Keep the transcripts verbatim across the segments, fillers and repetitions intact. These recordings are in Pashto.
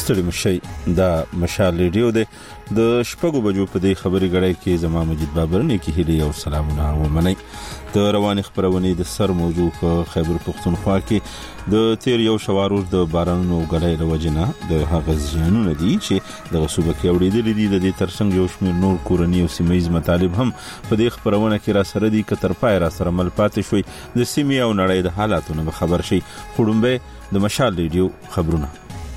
ستړي مشي دا مشال ریډیو ده د شپږو بجو په دې خبري غړې کې زما مجید بابر نه کې هلي او سلامونه ومني د روان خبرونه د سر موضوع په خیبر پختونخوا کې د تیر یو شواروز د بارانونو غړې د وجنه د هغه ځانونه دي چې د صوبه کې وړېدل دي د دې ترڅنګ یو شمېر نور کورنۍ او سیمایي مطالب هم په دې خبرونه کې را سره دي کتر پای را سره مل پاتې شوي د سیمې او نړۍ د حالاتونو خبر شي خړومبه د مشال ریډیو خبرونه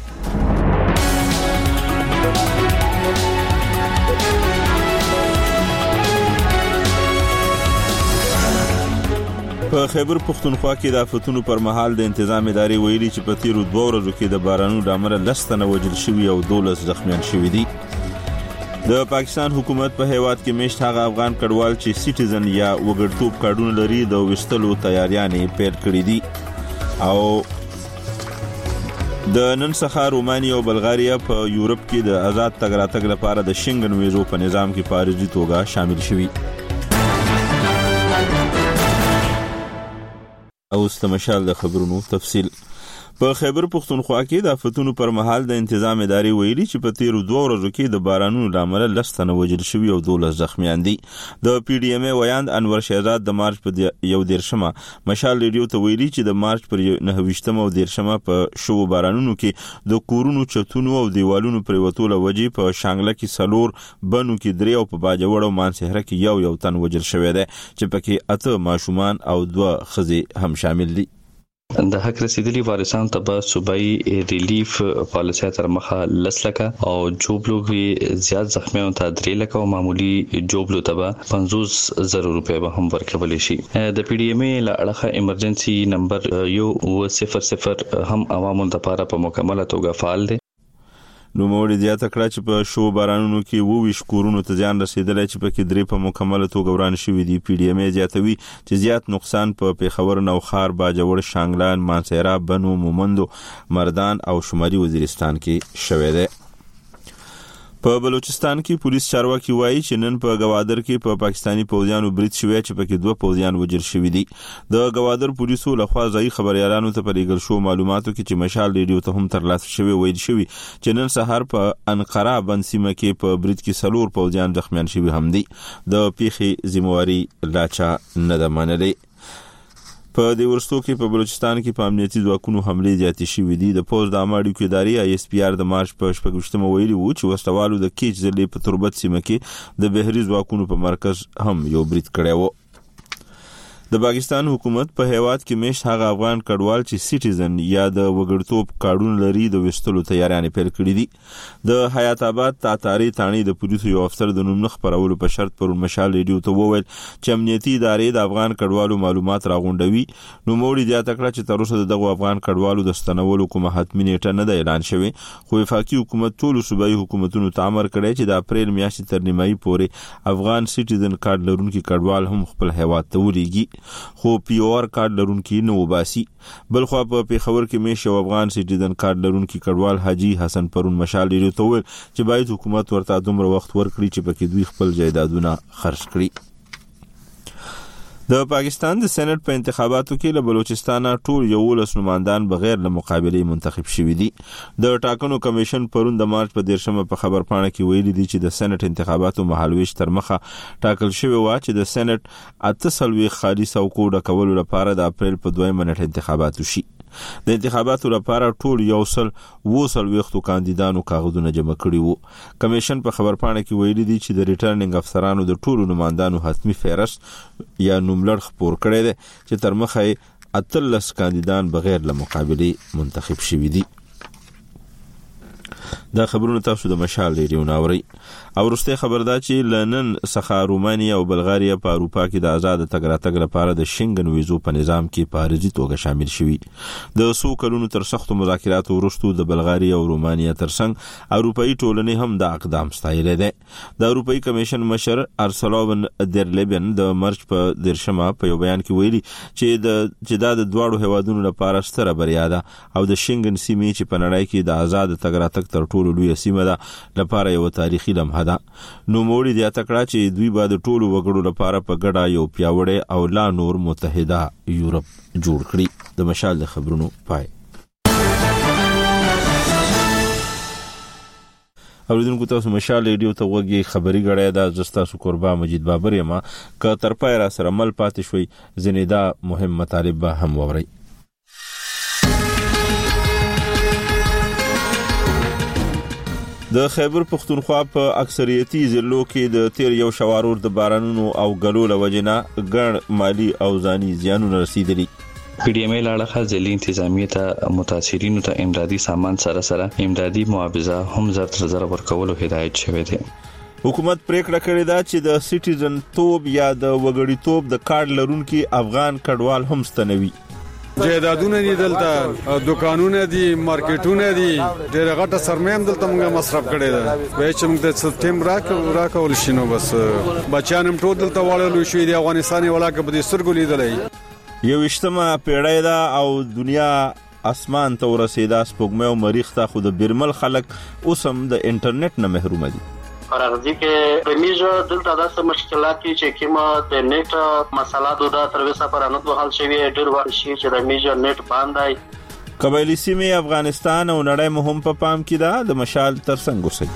په خیبر پختونخوا کې د آفتونو پر مهال د تنظیم ادارې ویلي چې په تیرو دوه ورځو کې د بارانونو د امله لستنه وجل شوي او دولس زخمیان شوي دي. د پاکستان حکومت په هیواد کې مشت هغه افغان کډوال چې سټیزن یا وګړتوب کارډونه لري د وستلو تیاریانې پیل کړې دي او د نن څخه رومانیا او بلغاریا په یورپ کې د آزاد تګ راتګ لپاره د شنګن ویزو په نظام کې په عارضي توګه شامل شوي. او استمشال د خبرونو تفصیل په خیبر پختونخوا کې د آفتونو پر مهال د تنظیم ادارې ویلي چې په تیرو دوه ورځو کې د بارانونو د امله لستنه وجل شوي او دولس زخمیان دي. د پی ډی ایم ای ویاند انور شهزاد د مارچ په یو دیرشمه مشال ریډیو ته ویلي چې د مارچ پر نهه ویشتمه او دیرشمه په شو بارانونو کې د کورونو چتونو او دیوالونو پر وتول وجې په شانګله کې سلور بنو کې درې او په باجوړ او مانسهره کې یو یو تن وجل شوی دی چې پکې اته ماشومان او دوه ښځې هم شامل دي. د حق رسیدلی وارثان ته به صوبایي ریلیف پالیسي تر مخه لسلکه او جوبلو کې زیات زخمیانو ته درې لکه او معمولی جوبلو ته به پنځوس زره روپۍ به هم ورکول شي. د پی ډی ایم ای له اړخه ایمرجنسي نمبر یو صفر صفر هم عوامو لپاره په مکمله توګه فعال دی. نو موږ زیاته کړه چې په شو بارانونو کې وویش کورونو ته ځان رسیدلی چې پکې درې په مکمله توګه وران شوي دي. پی ډی ایم ای زیاتوي چې زیات نقصان په پیښور نوخار باجوړ شانګلان مانسهره بنو مومندو مردان او شمالي وزیرستان کې شوی دی. په بلوچستان کې پولیس چارواکي وایي چې نن په گوادر کې په پاکستانی پوځیانو برید شوی چې پکې دوه پوځیان وژل شوي دي. د گوادر پولیسو لخوا ځای خبريالانو ته په لیږل شو معلوماتو کې چې مشال ریډیو ته هم ترلاسه شوی ویل شوی چې نن سهار په انقره بنسیمه کې په برید کې سلور پوځیان زخمیان شوي هم دي. د پیښې ذمہواری لاچا نه ده منلې. په دې ورستو کې په بلوچستان کې په امنیتي ځواکونو حملې زیاتې شوې دي. د پوز د اماډیو کې ادارې آی اس پی آر د مارچ په شپږشتمه ویلي وو چې وسلوالو د کیچ ضلع په تربت سیمه کې د بهري ځواکونو په مرکز هم یو برید کړی وو. د پاکستان حکومت په هیواد کې مشت هغه افغان کډوال چې سټیزن یا د وګړتوب کارډونه لري د وستلو تیاریانې پیل کړې دي. د حیات آباد تاتاری تانی د پولیسو یو افسر د نوم خبرولو په شرط پر مشال ریډیو ته وویل چې امنیتي ادارې د افغان کډوالو معلومات راغونډوي. نو موږ زیاته کړه چې تر اوسه دغه افغان کډوالو د ستنولو کومه حتمی نیټه نه ده اعلان شوی، خو وفاقي حکومت ټول صوبایي حکومتونو ته امر کړی چې د اپریل میاشتې تر نیمایي پورې افغان سټیزن کارت لرونکي کډوال هم خپل هیواد ته ولېږي، خو پی او آر کارت لرونکي نه وباسي. بلخوا په پیښور کې مې شو افغان سټیزن کارت لرونکي کډوال حاجی حسن پرون مشال ریډیو ته وویل چې باید حکومت ورته دومره وخت ورکړي چې پکې دوی خپل جایدادونه خرڅ کړي. د پاکستان د سېنات په انتخاباتو کې له بلوچستان ټول یولس نمائندان بغیر له مقابله منتخب شوي دي. د ټاکنو کمیشن پرون د مارچ په دیرشمه په خبرپاڼه کې ویلي دي چې د سېنات انتخاباتو مهالويش تر مخه ټاکل شوی و چې د سېنات اته سلوي خالي څوکو ډکولو لپاره د اپریل په دویمه نیټه انتخابات وشي. د انتخاباتو لپاره ټول یو سل و سلويختو کاندیدانو کاغذونه جمع کړي وو. کمیشن په خبرپاڼه کې ویلي دي چې د ریټرنینګ افسرانو د ټولو نمائندانو حتمی فهرست یا نوملړ خپور کړی دی چې تر مخه اتلس کاندیدان بغیر له مقابله منتخب شوي دي. دا خبرونه تاسو د مشال ریډیو ناوري. او وروسته خبردار چې لنن څخه رومانیا او بلغاریا په اروپا کې د آزاد تګ راتګ لپاره د شنګن ویزو په نظام کې په عارضي توګه شامل شوي. د څو کلونو تر سختو مذاکراتو وروسته د بلغاریا او رومانیا ترڅنګ اروپאי ټولنې هم د اقدام ستایلی دی. د اروپאי کمیشن مشر ارسلوون در لیبن د مارچ په دیرشمه په یو بیان کې ویلي چې د چې دا د دواړو هیوادونو لپاره ستره بریا ده او د شنګن سیمې چې په نړۍ کې د آزاد تګ راتګ تر ټولو لوی سیمه ده لپاره یو تاریخي لمحه ده. نو موږ دې اتکړه چې دوی به د ټولو وګړو لپاره په ګډه یو پیاوړی او لا نور متحده یورپ جوړ کړي. د مشال د خبرونو پای. اوریدونکو تاسو مشال ریډیو ته وګورئ خبري غړې دا زستا سو قربا مجید بابر یم ک تر پای را سره مل پاتې شوي زنیدا مهم مطالب هم ووري. د خیبر پختونخوا په اکثریتي ضلعو کې د تیر یو شوارور د بارانونو او غلو لوجنا ګڼ مالی او ځاني زیانونه رسیدلي. پی ډی ایم ای لاړه ځلې انتظامیه ته متاثرینو ته امدادي سامان سره سره امدادي معاوضه هم زر تر زر ورکولو هدایت شوی دی. حکومت پریکړه کړې ده چې د سټیزن توب یا د وګړی توب د کارت لرونکي افغان کډوال هم ستنوي. جیدادونه دي دلته دکانونه دي مارکیټونه دي ډېر غټه سرمایه هم دلته موږ مصرف کړې ده وای چې موږ د ټیم راک راکول شنو بس بچیان هم ټول دلته وړل شوې دي افغانستاني ولاکه په دې سترګو لیدلې یو اجتماع پیړۍ ده او دنیا اسمان ته ورسېدا سپوږمۍ او مریخ ته خو د بیرمل خلک اوس هم د انټرنیټ نه محروم دي. فرضی کې د میجو دلته داسې مشکلات چې کیما د نیټ مسله دوه تر وسه پر نه دوه حل شوی ډېر وخت شي چې د میجو نیټ باندې قبایلی سیمې افغانستان او نړۍ مهم په پام کې ده. د مشال ترڅنګ اوسئ.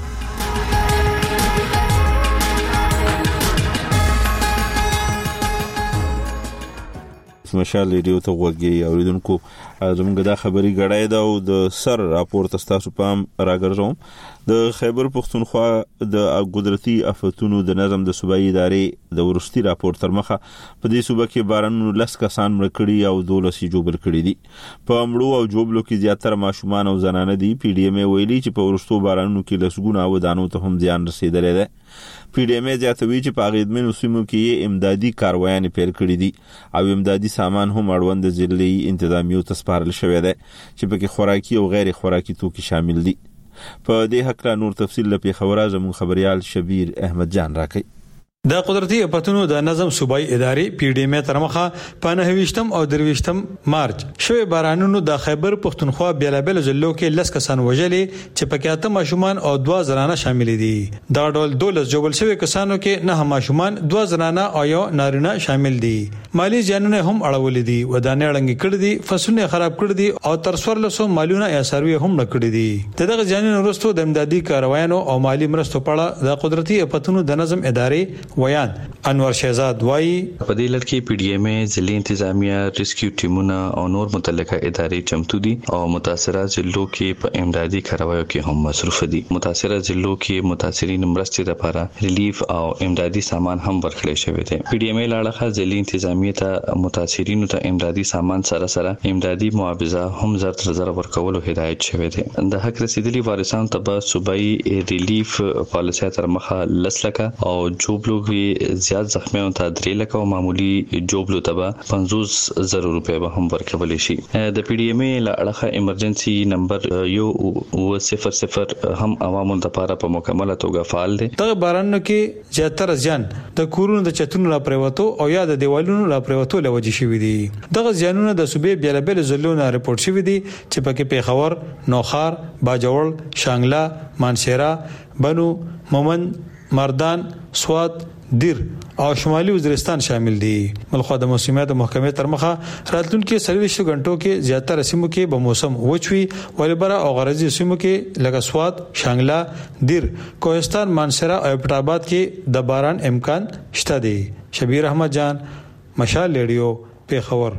مشال ریډیو ته وګورئ اوریدونکو زموږ د خبري غړای دا او د سر راپور تاسو پام راګرځوم. د خیبر پختونخوا د قدرتي آفتونو د نظم د صوبایي ادارې د ورستي راپور تر مخه په دې صوبه کې بارانونو لس کسان مړ کړي او دولسي جوبل کړي دي. په امړو او جوبلو کې زیاتره ماشومان او زنانه دي. پی ډی ایم ای ویلي چې په ورستو بارانونو کې لسګونه ودانو ته هم زیان رسیدلی دی. پی ډی ایم ای زیاتوي چې په غیدمنو سیمو کې امدادي کاروایانې پیل کړي دي او امدادي سامان هم اړوند ضلعي انتظامیو ته سپارل شوی دی چې پکې خوراکي او غیر خوراکي توکي شامل دي. په دې حق را نور تفصیل لپاره خبره زموږ خبريال شبیر احمد جان راکړي. د قدرتي آفتونو د نظم صوبایي ادارې پی ډی ایم ای تر مخه په نهویشتم او درویشتم مارچ شوی بارانونو د خیبر پختونخوا بیلابل ضلعو کې لس کسان وژلي چې پکې اته ماشومان او دوه زنانه شامل دي. دا ډول دولس جوړل شوی کسانو کې نه ماشومان دوه زنانه او یو نارینه شامل دي. مالی زیانونه هم اړولې دي ودانې اړنګ کړې دي فصلونه خراب کړې دي او تر څوار لسو مالونه یا سروي هم نکړې دي. دغه ځانونه وروسته د امدادي کاروایانو او مالی مرستو په اړه د قدرتي آفتونو د نظم ادارې ویان انور شهزاد وایي په دې لړ کې پی ډی ایم ای ضلعي انتظامیه ریسکیو ټیمونه او نور متعلقه ادارې چمتو دي او متاثره ضلعو کې په امدادي کاروایو کې هم مصروف دي. متاثره ضلعو کې متاثرین مرستې لپاره ریلیف او امدادي سامان هم ورکړل شوی دی. پی ډی ایم ای لاړه ضلعي انتظامیه ته متاثرینو ته امدادي سامان سره سره امدادي معاوضه هم زر تر زر ورکولو هدایت شوی دی. د حق رسیدلي وارثانو ته به صوبایي ریلیف پالیسي تر مخه لس لکه او جوبلو زیات زخمیانو ته درې لکه او معمولی جوبلو ته به پنځوس زره روپۍ به هم ورکول شي. د پی ډی ایم ای لاړه ایمرجنسي نمبر یو او صفر صفر هم عوامو لپاره په مکمله توګه فعال دی. دغه بارانونو کې زیاتره ځان د کورونو د چتونو لا پریوتو او یا د دیوالونو لا پریوتو لوجي شوی دي. دغه ځانونه د صوبې بیلابل ضلعونو نه رپورټ شوی دي چې پکې پیښور، نوخار، باجوړ، شانګله، مانسهره، بنو، مومند، مردان، سوات، دیر او شمالي وزیرستان شامل دي. ملخوا د موسمیات محکمې تر مخه راتلونکو سرویس غنټو کې زیاتره سیمو کې به موسم وچوي ولبره او غرضی سیمو کې لکه سوات، شانګله، دیر، کوهستان، مانسهره او پټ آباد کې د باران امکان شته دي. شبیر احمد جان، مشال ریډیو، پیښور.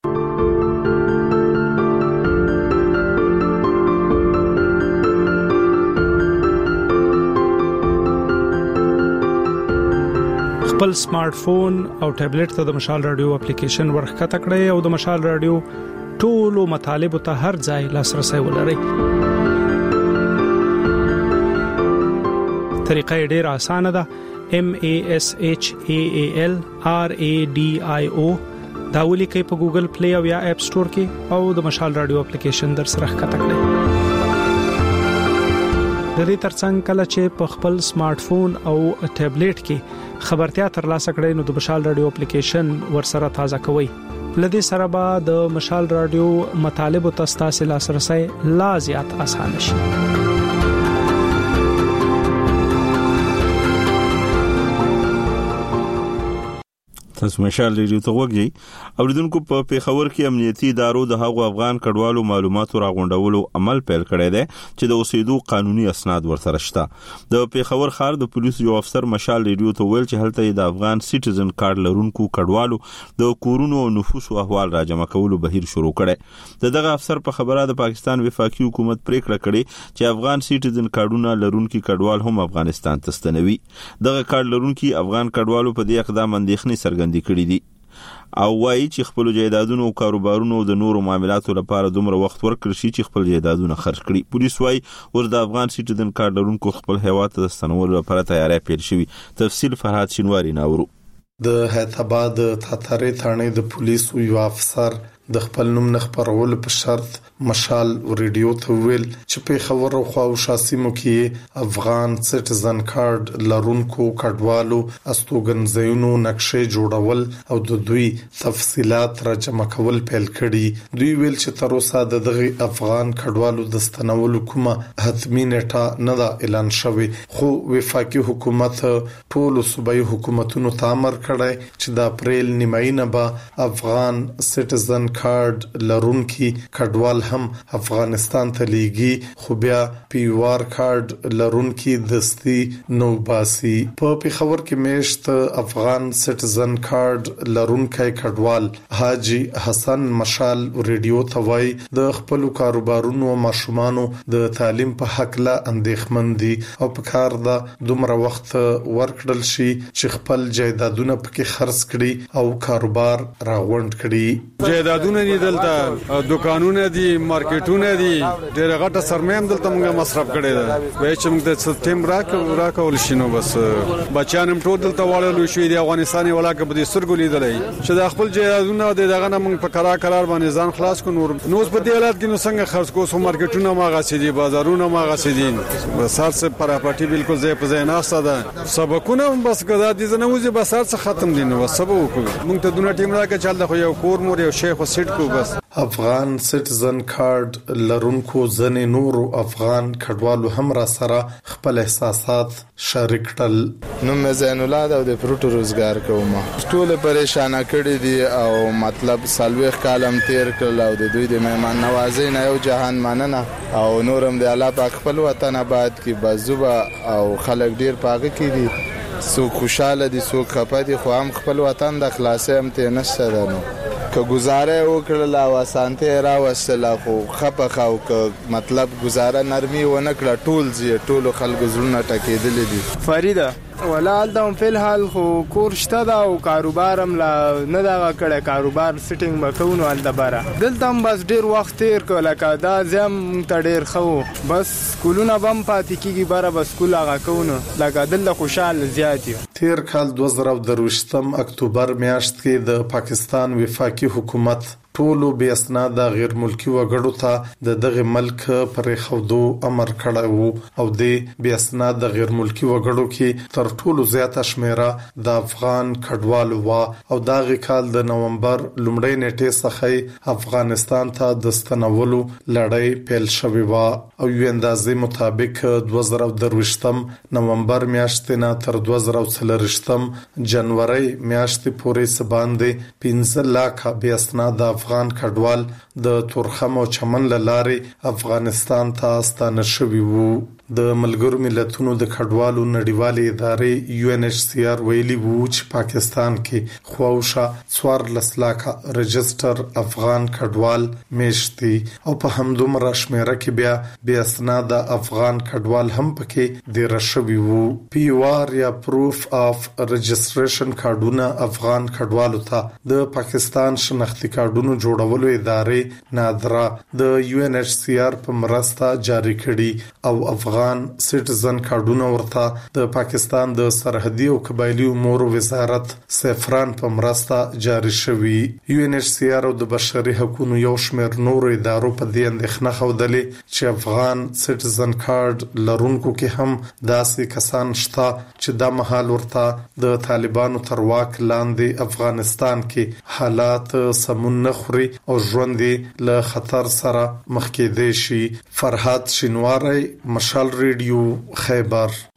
خپل سمارټ فون او ټابلیټ ته د مشال رادیو اپلیکیشن ورخکته کړئ او د مشال رادیو ټولو مطالبه ته هر ځای لاسرسي ولرئ. طریقه ډیره اسانه ده. M A S H A A L R A D I O دا ولیکئ په ګوګل پلی او یا اپ سٹور کې او د مشال رادیو اپلیکیشن در سره ښکته کړئ. د دې ترڅنګ کله چې په خپل سمارټ فون او ټابلیټ کې خبرتیا ترلاسه کړئ نو د مشال رادیو اپلیکیشن ورسره تازه کوئ. لدې سره به د مشال رادیو مطالب او تاسو لاسرسي لا زیات آسان شي. تاسو مشال ریډیو ته وګورئ. اوریدونکو په پیښور کې امنیتي ادارو د هغو افغان کډوالو معلوماتو راغونډولو عمل پیل کړی دی چې د اوسېدو قانوني اسناد ورسره شته. د پیښور ښار د پولیسو یو افسر مشال ریډیو ته ویل چې هلته د افغان سټیزن کارت لرونکو کډوالو د کورونو او نفوسو احوال راجمع کولو بهیر شروع کړي. د دغه افسر په خبره د پاکستان وفاقي حکومت پریکړه کړې چې افغان سټیزن کارتونه لرونکي کډوال هم افغانستان ته ستنوي. دغه کارت لرونکي افغان کډوالو په دې اقدام اندېښنې څرګندې کړې دي او وايي چې خپل جایدادونو او کاروبارونو د نورو معاملاتو لپاره دومره وخت ورکړي شي چې خپل جایدادونه خرج کړي. پولیس وايي ور د افغان سټیزن کارت لرونکو خپل هیواد ته ستنولو لپاره تیاری پیل شوی. تفصیل فرهاد شینواری ناورو. د حیدرآباد تاتاري ثانې د پولیسو یو افسر د خپل نوم نه خبرول په شرط مشال ریډیو ته ویل چې په خبرو خو شاسمو کې افغان سټیزن کارت لرونکو کډوالو استوګنځونو نقشې جوړول او د دوی تفصيلات را جمع کول پیل کړي. دوی ویل چې تر اوسه د دغه افغان کډوالو د ستنولو کومه حتمی نیټه نه ده اعلان شوی، خو وفاقي حکومت ټول صوبایي حکومتونو ته امر کړی چې د اپریل نیماینه به افغان سټیزن کارت لرونکي کډوال هم افغانستان ته لیږي، خو بیا پیوار کارت لرونکي دستي نو باسي. په پیښور کې میشت افغان سټیزن کارت لرونکي کډوال حاجی حسن مشال ریډیو ته وایي د خپل کاروبارونو او ماشومانو د تعلیم په حق لا اندېښمن دي او په کار د دومره وخت ورکړل شي چې خپل جایدادونه پکې خرڅ کړي او کاروبار راغونډ کړي. جایدادونه دي دلته، دکانونه دي، مارکیټونه دي، ډېر غټه سرمایه هم دلته موږ مصرف کړې ده. وای چې موږ د ټیم راک راکول شنو بس بچیان هم ټول دلته وړل شوې دي. افغانستان ولاکه په دې سرګو لیدلې چې د خپل جایدادونه دغه نه موږ په قرار قرار باندې ځان خلاص کو. نور نو په دې حالت کې نو څنګه خرڅ کو؟ سو مارکیټونه ما غاسي دي، بازارونه ما غاسي دي، بس هر څه پراپرټي بالکل ځای په ځای نه ساده. سبقونه بس کدا دي نه وځي، بس هر څه ختم دي. نو سبق وکړو موږ ته دونه ټیم راکه چل د خو یو کور مور یو شیخ سټ کو. بس افغان سټیزن کارت لرونکو ځنې نورو افغان کډوالو هم را سره خپل احساسات شریک کړل. نو مې زین الله د پروت روزګار کوم، ټول پریشان کړي دي او مطلب سالوخ کالم تیر کړل او د دوی د مهمان نوازۍ نه یو جهان مننه او نورم د الله پاک خپل وطن آباد کی بازوبه او خلک ډیر پاګه کړي. سو خوشاله دي، سو خپه دي، خو هم خپل وطن د خلاصې هم ته نشته ده. نو که گزاره وکړل او اسانته را وسله خو خپه خو که مطلب گزاره نرمي و نه کړه ټول زی ټول خلک زړونه ټکېدل دي. فریده ولال دا په الحال خو کور شته دا او کاروبارم لا نه دا کړه، کاروبار سټینګ مکونو ال دبره دلته هم بس ډیر وخت تیر کله کا دا زم ته ډیر خو بس کولونه بم پاتې کیږي بره بس کول هغه کونو لکه دلته خوشاله زیات یو. تیر کال دوه زره درویشتم اکتوبر میاشت کې د پاکستان وفاقي حکومت ټولو بې اسناد غیر ملکی وګړو ته د دغه ملک پر خودو امر کړی وو او د بې اسناد غیر ملکی وګړو کې تر ټولو زیاته شمیره د افغان کډوالو وا او دغه کال د نومبر لومړۍ نیټې څخه افغانستان ته د ستنولو لړۍ پیل شوې وا او یو اندازې مطابق دوه زره درویشتم نومبر میاشتې نه تر دوه زره څلورویشتم جنوري میاشتې پورې سباندې پنځه لک بې اسناد افغان کډوال د تورخم او چمن لارې افغانستان ته ستانه شوي وو. د ملګرو ملتونو د کډوالو نړیوالې ادارې یو ان ایچ سی آر ویلي وو چې پاکستان کې خواوشا څوارلس لکه رجستر افغان کډوال میشتي او په همدومره شمیره کې بیا بې اسناد افغان کډوال هم پکې ډیر شوي وو. پی او آر یا پروف اف رجستریشن کارډونه افغان کډوالو ته د پاکستان شناختی کارډونو جوړولو ادارې نادرا د یو ان ایچ سی آر په مرسته جاری کړي او افغان افغان سټیزن کارډونه ورته د پاکستان د سرحدي او قبایلی امور وزارت سفران په مرسته جاری شوی. یو ان ایچ سی آر او د بشري حقوقو یو شمېر نورو ادارو په دې اندېښنه خوده چې افغان سټیزن کارت لرونکو کې هم داسې کسان شته چې د مهال ورته د طالبانو تر واک لاندې افغانستان کې حالات سمون نه خوري او ژوند له خطر سره مخ کېدای شي. فرهاد شینواری، مشال ریډیو، خیبر.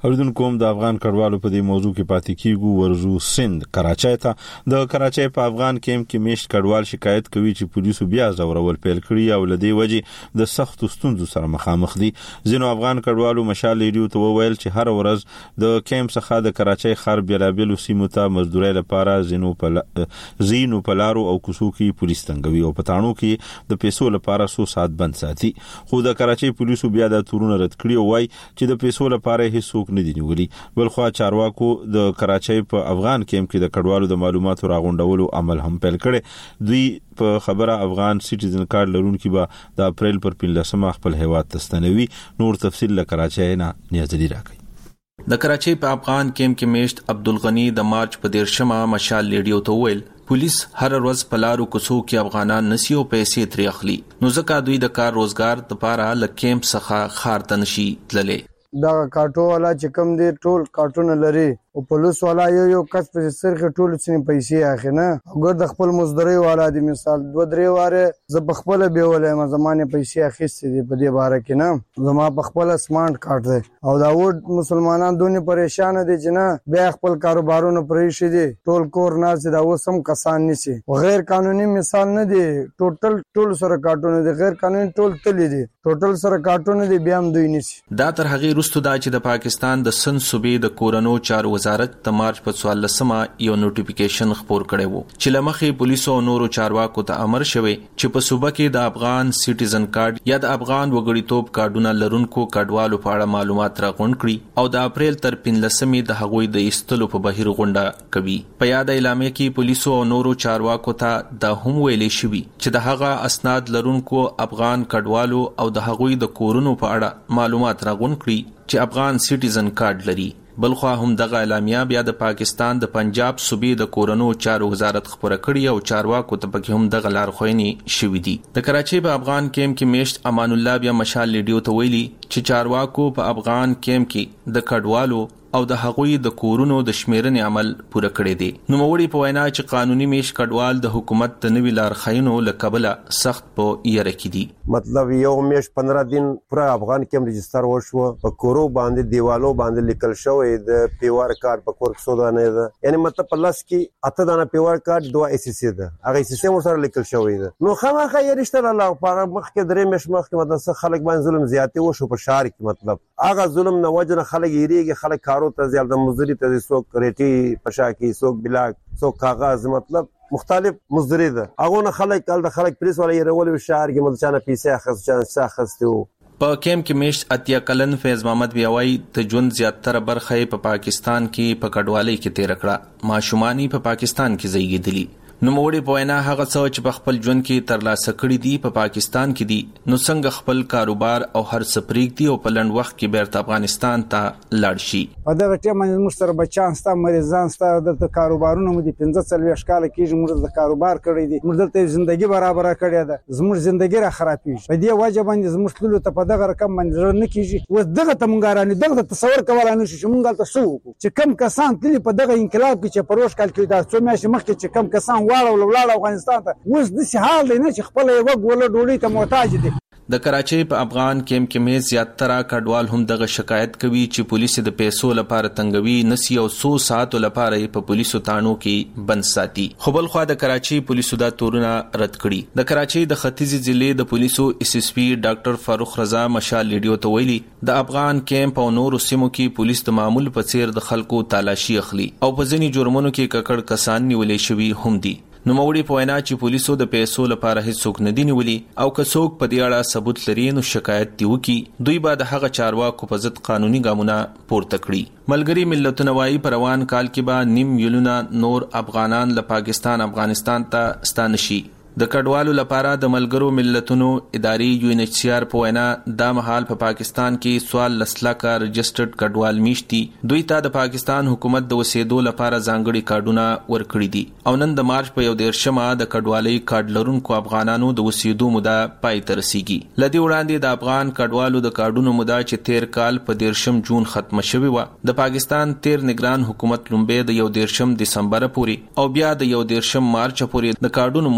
اوریدونکو د افغان کډوالو په دې موضوع کې پاتې کیږو. ورزو سند کراچۍ ته د کراچۍ په افغان کیمپ کې میشت کډوال شکایت کوي چې پولیسو بیا زورول پیل کړی او لدی وجې د سخت ستونزو سره مخامخ دي. ځینو افغان کډوالو مشال ریډیو ته وویل چې هر ورځ د کیمپ څخه د کراچۍ ښار بیلابیلو سیمو ته مزدوري لپاره زینو په زینو پلارو او کوڅو کې پولیس تنګوي او پټانو کې د پیسو لپاره څو ساعت بند ساتي. خو د کراچۍ پولیسو بیا د تورونه رد کړی او وايي چې د پیسو لپاره هیڅ نه دي نیولي. بلخو چارواکو د کراچۍ په افغان کیمپ کې د کډوالو د معلوماتو راغونډولو عمل هم پیل کړي. دوی په خبره افغان سټیزن کارت لرونکي به د اپریل پر پنځلسمه خپل هیواد ته ستنوي. نور تفصیل له کراچۍ نه نیازلی راکړي. د کراچۍ په افغان کیمپ کې میشت عبدالغنی د مارچ په دیرشمه مشال لیډیو ته ویل پولیس هر ورځ په لارو کوڅو کې افغانان نسی او پیسې ترې اخلي، نو ځکه دوی د کار روزګار لپاره له کیمپ څخه ښار ته نشي تللی. دا کاټو والا چې کوم دی ټول کارټونه لري او پولیس والا یو یو کس په سرخه ټول څنګه پیسې اخی نه وګور د خپل مزدوري والا دی مثال دو درې واره ز په خپل به ولې زمانه پیسې اخیستې دی په دې باره کې نه زما په خپل سمارټ کارت دی او دا وډ مسلمانان دونه پریشان دي چې نه بیا خپل کاروبارونه پرې شي دي ټول کور ناز دا وسم کسان نشي غیر قانوني مثال نه دی ټوټل ټول سره کارټونه دي غیر قانوني ټول تللی دي ټوټل سره کارټونه دي بیا هم دوی نشي. دا تر هغه وروسته دا چې د پاکستان د سن صوبې د کورونو چارو وزارت د مارچ په څوارلسمه یو نوټیفیکیشن خپور کړی وو چې لمخې پولیسو او نورو چارواکو ته امر شوی چې په صوبه کې د افغان سټیزن کارت یا د افغان وګړیتوب کارډونه لرونکو کډوالو په اړه معلومات راغونډ کړي او د اپریل تر پنځلسمې د هغوی د ایستلو په بهیر غونډه کوي. په یاد اعلامیه کې پولیسو او نورو چارواکو ته دا هم ویلې شوی چې د هغه اسناد لرونکو افغان کډوالو او د هغوی د کورونو په اړه معلومات راغونډ کړي چې افغان سټیزن کارت لري. بلخو هم دغه اعلامیه بیا د پاکستان د پنجاب صوبې د کورونو چارو وزارت خبره کړي او چارواکو ته پکې هم دغه لارښوونې شوې دي. د کراچۍ په افغان کیمپ کې میشت امان الله بیا مشال لیډیو ته ویلي چې چارواکو په افغان کیمپ کې د کډوالو او د هغوی د کورونو د شمیرنې عمل پوره کړی دی. نو موري په وینا چې قانوني میش کډوال د حکومت د نوی لارښوونو لکبله سخت په یره کې دي. مطلب یو میش پندرہ دن پورا افغان کیمپ رجستر وشو په کورو باندې دیوالو باندې لیکل شوی د پیوار کارت په کور کې سودا نه ده یعنی مطلب پلس کې اته دانه پیوار کارت دوه اس سی ده هغه اس سی سره لیکل شوی ده. نو خامخا یې رښتیا الله په مخ کې درې میش مخ کې مطلب خلک باندې ظلم زیاتې وشو په شهر کې مطلب هغه ظلم نه وجنه خلک یریږي خلک کارو ته زیات مزدوري ته څوک ریټي پشاکی څوک بلاک څوک کاغذ مطلب مختلف مزدوري ده هغه نه خلک کال د خلک پریس ولا یې رول شهر کې مطلب چانه پیسې اخص چانه ساخستو. په کیمپ کې میشت اتیا کلن فیض محمد بیاوی ته ژوند زیاتره برخه په پاکستان کې په کډوالۍ کې تیر کړه ماشومانی په پاکستان کې زیږیدلی. نو موړي په وینا هغه څه چې په خپل ژوند کې ترلاسه کړی دي په پا پاکستان کې دي نو څنګه خپل کاروبار او هر څه پریږدي او په لنډ وخت کې بیرته افغانستان ته لاړ شي. په دغه ټیم باندې موږ سره بچان ستا مریضان ستا د کاروبارونو مو دي پنځه څلوېښت کاله کېږي موږ د کاروبار کړی دي موږ دلته ژوندګي برابره کړې ده زموږ ژوندګي را خرابېږي په دې وجه باندې زموږ تللو ته په دغه رقم باندې زړه نه کېږي. اوس دغه ته مونږ رانه دغه تصور کولای نه شو چې مونږ هلته څه وکړو چې کم کسان تللي په دغه انقلاب کې چې په روش کال کې دا څو میاشتې مخکې چې کم کسان واړول ولاړ افغانستان ته اوس داسې حال دی نه چې خپله یوه ګوله ډوډۍ ته محتاج دي. د کراچۍ په افغان کیمپ کې مې زیاتره کډوال هم دغه شکایت کوي چې پولیس د پیسو لپاره تنګوي نسی او څو ساعتو لپاره په پولیسو تانو کې بند ساتي. خو بل خو د کراچۍ پولیسو دا تورونه رد کړي. د کراچۍ د ختیځي ضلع د پولیسو اس اس پی ډاکټر فاروق رضا مشال لیډیو ته ویلي د افغان کیمپ او نورو سیمو کې پولیس د معمول په څیر د خلکو تالاشي اخلي او په ځینې جرمونو کې ککړ کسان نیولې شوي هم دي. نو موړي په وینا چې پولیسو د پیسو لپاره هیڅوک نه دی نیولي او که څوک په دې اړه ثبوت لري نو شکایت دی وکي دوی به د هغه چارواکو په ضد قانوني ګامونه پورته کړي. ملګری ملتونه وايي په روان کال کې به نیم میلیونه نور افغانان له پاکستان افغانستان ته ستانه شي. د کډوالو لپاره د ملګرو ملتونو اداري یو ان ایچ سی آر په وینا دا مهال په پاکستان کې سوال لسلاکه رجسټرډ کډوال میشتي دوی ته د پاکستان حکومت د وسیدو لپاره ځانګړي کارډونه ورکړي دي او نن د مارچ په یو دیرشمه د کډوالۍ کارډ لرونکو افغانانو د وسیدو موده پای ته رسیږي. لدی وړاندې د افغان کډوالو د کارډونو موده چې تیر کال په دیرشم جون ختمه شوې و د پاکستان تیر نگران حکومت لومبه د یو دیرشم دسمبر پورې او بیا د یو دیرشم مارچ پورې د کارډونو موده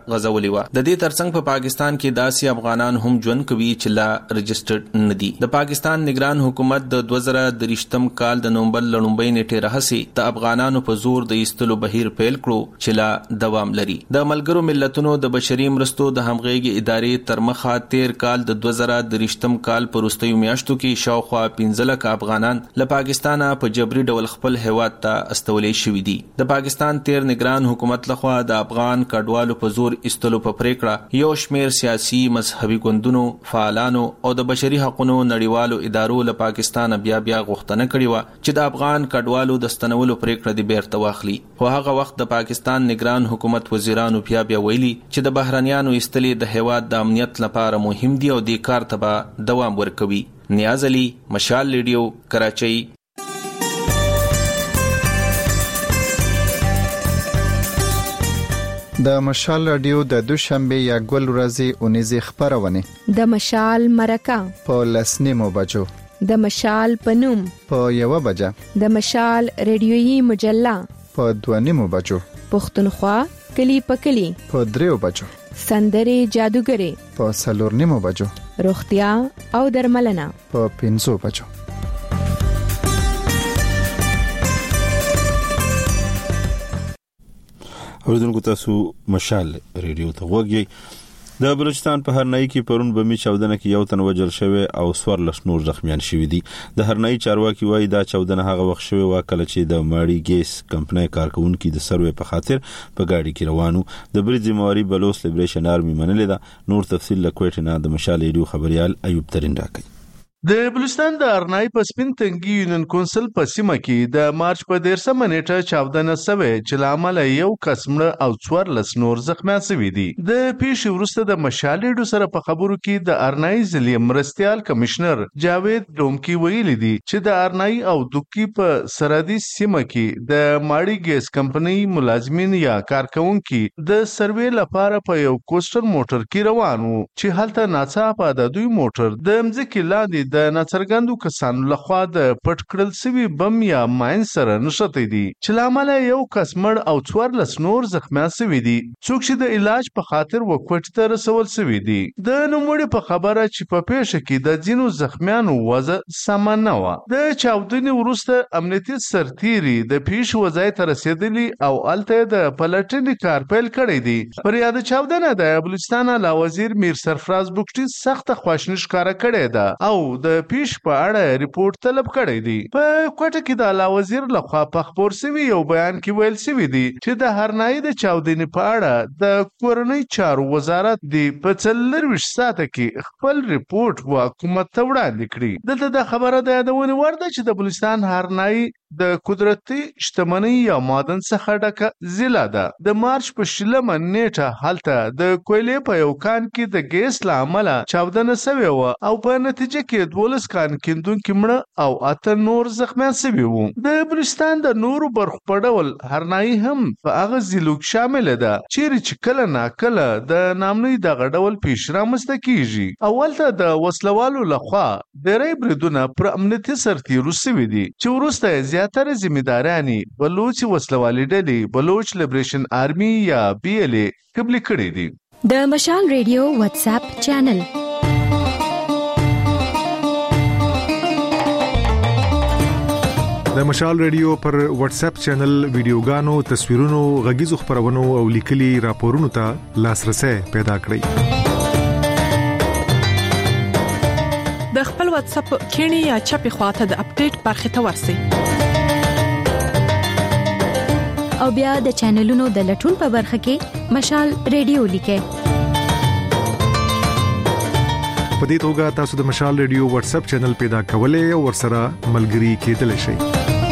غزولې و. د دې ترڅنګ په پاکستان کې داسې افغانان هم ژوند کوي چې لا رجسټرډ نه دي. د پاکستان نگران حکومت د دوه زره درې کال د نومبر لړومبۍ نیټې راهیسې د افغانانو په زور د ایستلو بهیر پیل کړو چې لا دوام لري. د ملګرو ملتونو د بشري مرستو د همغږي ادارې تر مخه تیر کال د دوه زره درې کال په وروستیو میاشتو کې شاوخوا پنځه لکه افغانان له پاکستانه په جبري ډول خپل هیواد ته استولې شوي دي. د پاکستان تیر نگران حکومت لخوا د افغان کډوالو په زور استلو په پریکړه یو شمیر سیاسي مذهبي ګوندونو فعالانو او د بشري حقوقو نړیوالو ادارو له پاکستان بیا بیا غوښتنه کړې و چې د افغان کډوالو د ستنولو پریکړه د بیرته واخلي. خو هغه وخت د پاکستان نگران حکومت وزیرانو بیا بیا ویلي چې د بهرنیانو استلې د هیواد د امنیت لپاره مهم دي او د کار ته دوام ورکوي. نیاز علي، مشال ریډیو، کراچۍ. د مشال رادیو د دوشنبه یا ګل ورځې اونیزه خبرونه د مشال مرکه په لسنیمو بجو، د مشال پنوم په یو بجه، د مشال ریډیویي مجله په دوانیمو بجو، پښتونخوا کلی په کلی په دریو بجو، سندري جادوګری په سلورنیمو بجو، روغتیا او درملنه په پنځو بجو. اوریدونکو تاسو مشال ریډیو ته وګورئ. د بلوچستان په هرنای کې پرون بمی چاودنه کې یو تن وجل شوی او سوار لس نور زخمیان شوی دي. د هرنای چارواکي وایي دا چاودنه هغه وخت شوی و کله چې د ماړی ګیس کمپنۍ کارکونکو د سروې په خاطر په گاډي کې روانو. د بریځ موري بلوچ لیبریشن آرمي منلې ده. نور تفصیل له کوټه نه د مشال ریډیو خبريال ایوب ترين راکړي. د بلوچستان د ارنای په سپین تنګي یونین کونسل په سیمه کې د مارچ په دیرشمه نیټه چاودنه سوي چې لامل یو کسمړه او څوار لس نور زخمیان شوي دي. د پیښې وروسته د مشال ریډیو سره په خبرو کې د ارنای ضلعي مرستيال کمشنر جاوید ډومکی ویلي دي چې د ارنای او دوکي په سرحدي سیمه کې د ماړی ګیس کمپنۍ ملازمین یا کارکونکو د سروې لپاره په یو کوسټر موټر کې روان وو چې هلته ناڅاپه د دوی موټر د مځکې لاندې د ناڅرګندو کسانو لخوا د پټ کړل شوي بم یا ماین سره نښتي دي چې لامل یو کس مړ او څوار لس نور زخمیان شوي دي څوک چې د علاج په خاطر وکوټ ته رسول شوي دي. د نوموړي په خبره چې په پیښه کې د ځینو زخمیانو وضع سمه نه وه. د چاودنې وروسته امنیتي سرتیري د پیښې وضعیت ته رسېدلي او هلته د پلټنې کار پیل کړی دی. پر یاد چاودنه د بلوچستان اعلی وزیر میر سرفراز بوکټي سخته خواشیني ښکاره کړې ده او د پیش په اړه ریپورت طلب کړی دی. په کوټه کې د اعلی وزیر لخوا په خبر شوی یو بیان کې ویل شوی دی چې د هرنای د چاودنې په اړه د کورنۍ چارو وزارت د په څلرویشت ساعته کې خپل ریپورت حکومت ته وړاندې کړی. دلته د خبره د یادونه وړ ده چې د بلوچستان هرنای د قدرتي شتمنۍ یا معدن څخه ډکه ضلع ده. د مارچ په شلمه نیټه هلته د کویلې په یو کان کې د ګیس له امله چاودنه شوې وه او په نتیجه کې دولس کان کیندونکي مړه او اته نور زخمیان شوي وو. د بلوچستان د نورو برخو په ډول هرنایي هم په هغه ضلعو کې شامله ده چیرې چې کله ناکله د نامنۍ دغه ډول پیښې رامنځته کیږي. اولته د وسلوالو لخوا ډېری بریدونه پر امنیتي سرتیرو شوي دي چې وروسته زیاتره ذمہدارانې بلوچ وسلوالي ډلې بلوچ لیبریشن آرمي یا بی ال ای قبلي کړي دي. د مشال ریډیو واتس اپ چینل د مشال ریډیو پر واتس اپ چینل ویډیوګانو، تصویرونو، غږیزو خبرونو او لیکلي راپورونو ته لاسرسي پیدا کړئ. د خپل واتس اپ کینی یا چپی خواته د اپډیټ برخه ته ورسئ. او بیا د چینلونو د لټون په برخه کې مشال ریډیو لیکئ. په دې توګه تاسو د مشال ریډیو واتس اپ چینل پیدا کولای او ورسره ملګري کېدلی شئ.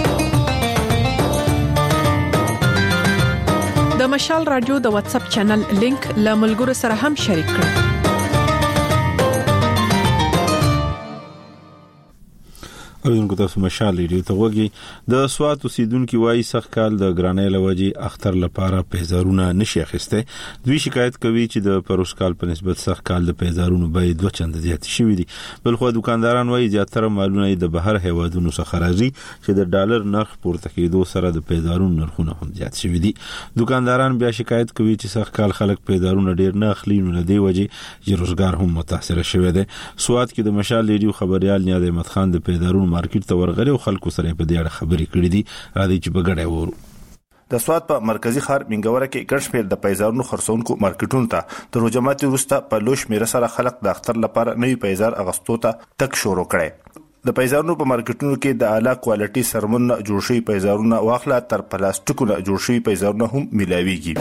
د مشال رادیو د واتس اپ چینل لینک له ملګرو سره هم شریک کړئ. اوریدونکو تاسو مشال ریډیو ته وګورئ. د سوات اوسیدونکو وایي سخت کال د ګرانۍ لوجي اختر لپاره پیزارونه نشي اخیسته. دوی شکایت کوي چې د پروسکال په نسبت سخت کال د پیزارونو بیه دوه چنده زیات شوی دي. بلخو دکانداران وایي زیاتره مالونه د بهر هیوادونو څخه راځي چې د ډالر نرخ پورته کېدو سره د پیزارونو نرخونه هم زیات شوی دي. دکانداران بیا شکایت کوي چې سخت کال خلک پیزارونه ډیر نه اخلي، نو د دې وجې چې روزګار هم متاثر شوی دی. سوات کې د مشال ریډیو خبريال نیاز احمد خان د پیزارونو مارکیټ ته ورغلی او خلکو سره په دې اړه خبرې کړې دي. راځي چې بغړې وورو. د سوات په مرکزی ښار منګوره کې ګڼ شمېر د پیزارونو خرڅونکو مارکیټونو ته د روجماتي وروسته په لوش میره سره خلک د اختر لپاره نوی پیزار اغستو ته تک شروع کړي. د پیزارونو په مارکیټونو کې د اعلی کوالټي سرمن جوړ شوی پیزارونه واخله تر پلاستیکونو جوړ شوی پیزارونه هم ملاويږي.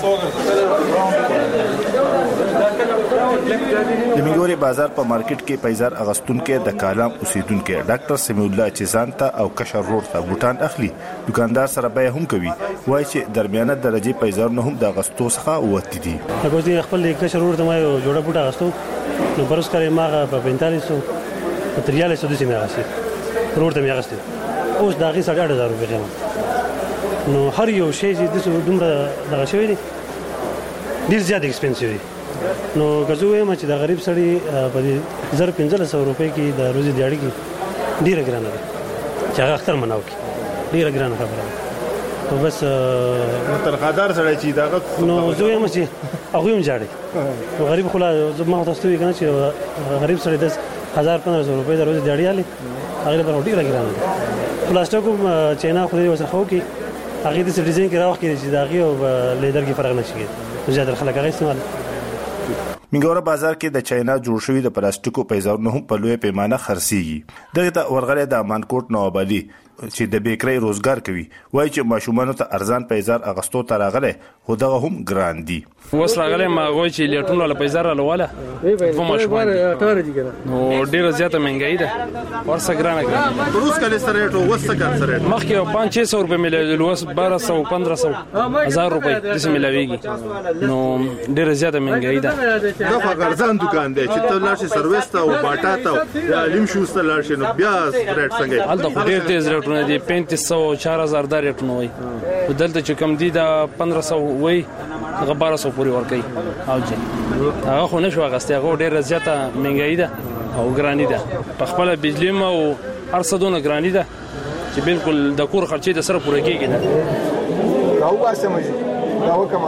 د منګوري بازار په مارکیټ کې پیزار اغستونکو د کالام اوسیدونکو ډاکټر سمیع الله چزانتا او کشر روډ ته بوتان اخلي. دکاندار سره به هم کوي وایي چې درمیانه درجه پیزارونه هم د اغستو څخه وتی دي. هغه دې خپل کشر روډ ته ما یو جوړه بوټه اغستو نو پرس کړي ما په پینتالیس سو ماتریال سو د سیمه اغستي روډ ته می اغستي اوس دا غي ساړه هزار روپۍ قیمت نو هر یو شی چې د دومره دغه شوی دی ډیر زیات ایکسپنسیو دی. نو غزوې ما چې د غریب سړی په دې زر پنځه سوه روپۍ کې د روزي دیاړي کې ډیره ګرانه ده چې هغه اختر مناو کې ډیره ګرانه خبره ده. بس ترخادار سړی چې دا نو زوی ما چې هغه هم جاړي نو غریب خلا ما تاسو ته کنه چې غریب سړی د هزار پندرہ سو روپۍ د روزي دیاړي علي هغه په ډیره ګرانه ده. پلاستیکو چینا خو دې وسه خو کې هغه د ډیزاین کې راوخ کې چې دا غي او لیدر کې فرق نشي کېږي زیات خلک هغه استعمال. منګوره بازار کې د چاینا جوړ شوی د پلاستیکو پیزارونه هم په لوی پیمانه خرڅيږي. دغه ته ورغله د امانکوټ نوابالي چې د بیکرۍ روزګار کوي وایي چې ماشومان ته ارزان پیزار اغستو ته راغله خو دغه هم ګران دي. وس راغله ما وایي چې لیټونه له پیزار لواله په ماشومان نو ډیره زیاته مهنګای ده ورسره ګرانه ګرانه روز کله سره ټو وسه کار سره مخکې پانچ سو روپۍ ملي لوس بارہ سو پندرہ سو هزار روپۍ د سیمه ملاويږي نو ډیره زیاته مهنګای ده. دا غرزان دکان دی چې ته لاړ شې سرویس ته او باټا ته یا لیم شوسته لاړ شې نو بیا ریټ څنګه الته ډیر تیز ریټونه دي پینتیس سو چار هزار د ریټونه وي دلته چې کم دي دا پندرہ سو وي هغه بارہ سو پورې ورکي او جی هغه خو نشو غسته هغه ډیر زیاته مهنګای ده او ګرانی ده په خپل بجلی مو هر څه دونه ګرانی ده چې بالکل د کور خرچې د سره پوره کیږي نه راو باسه مې راو کما.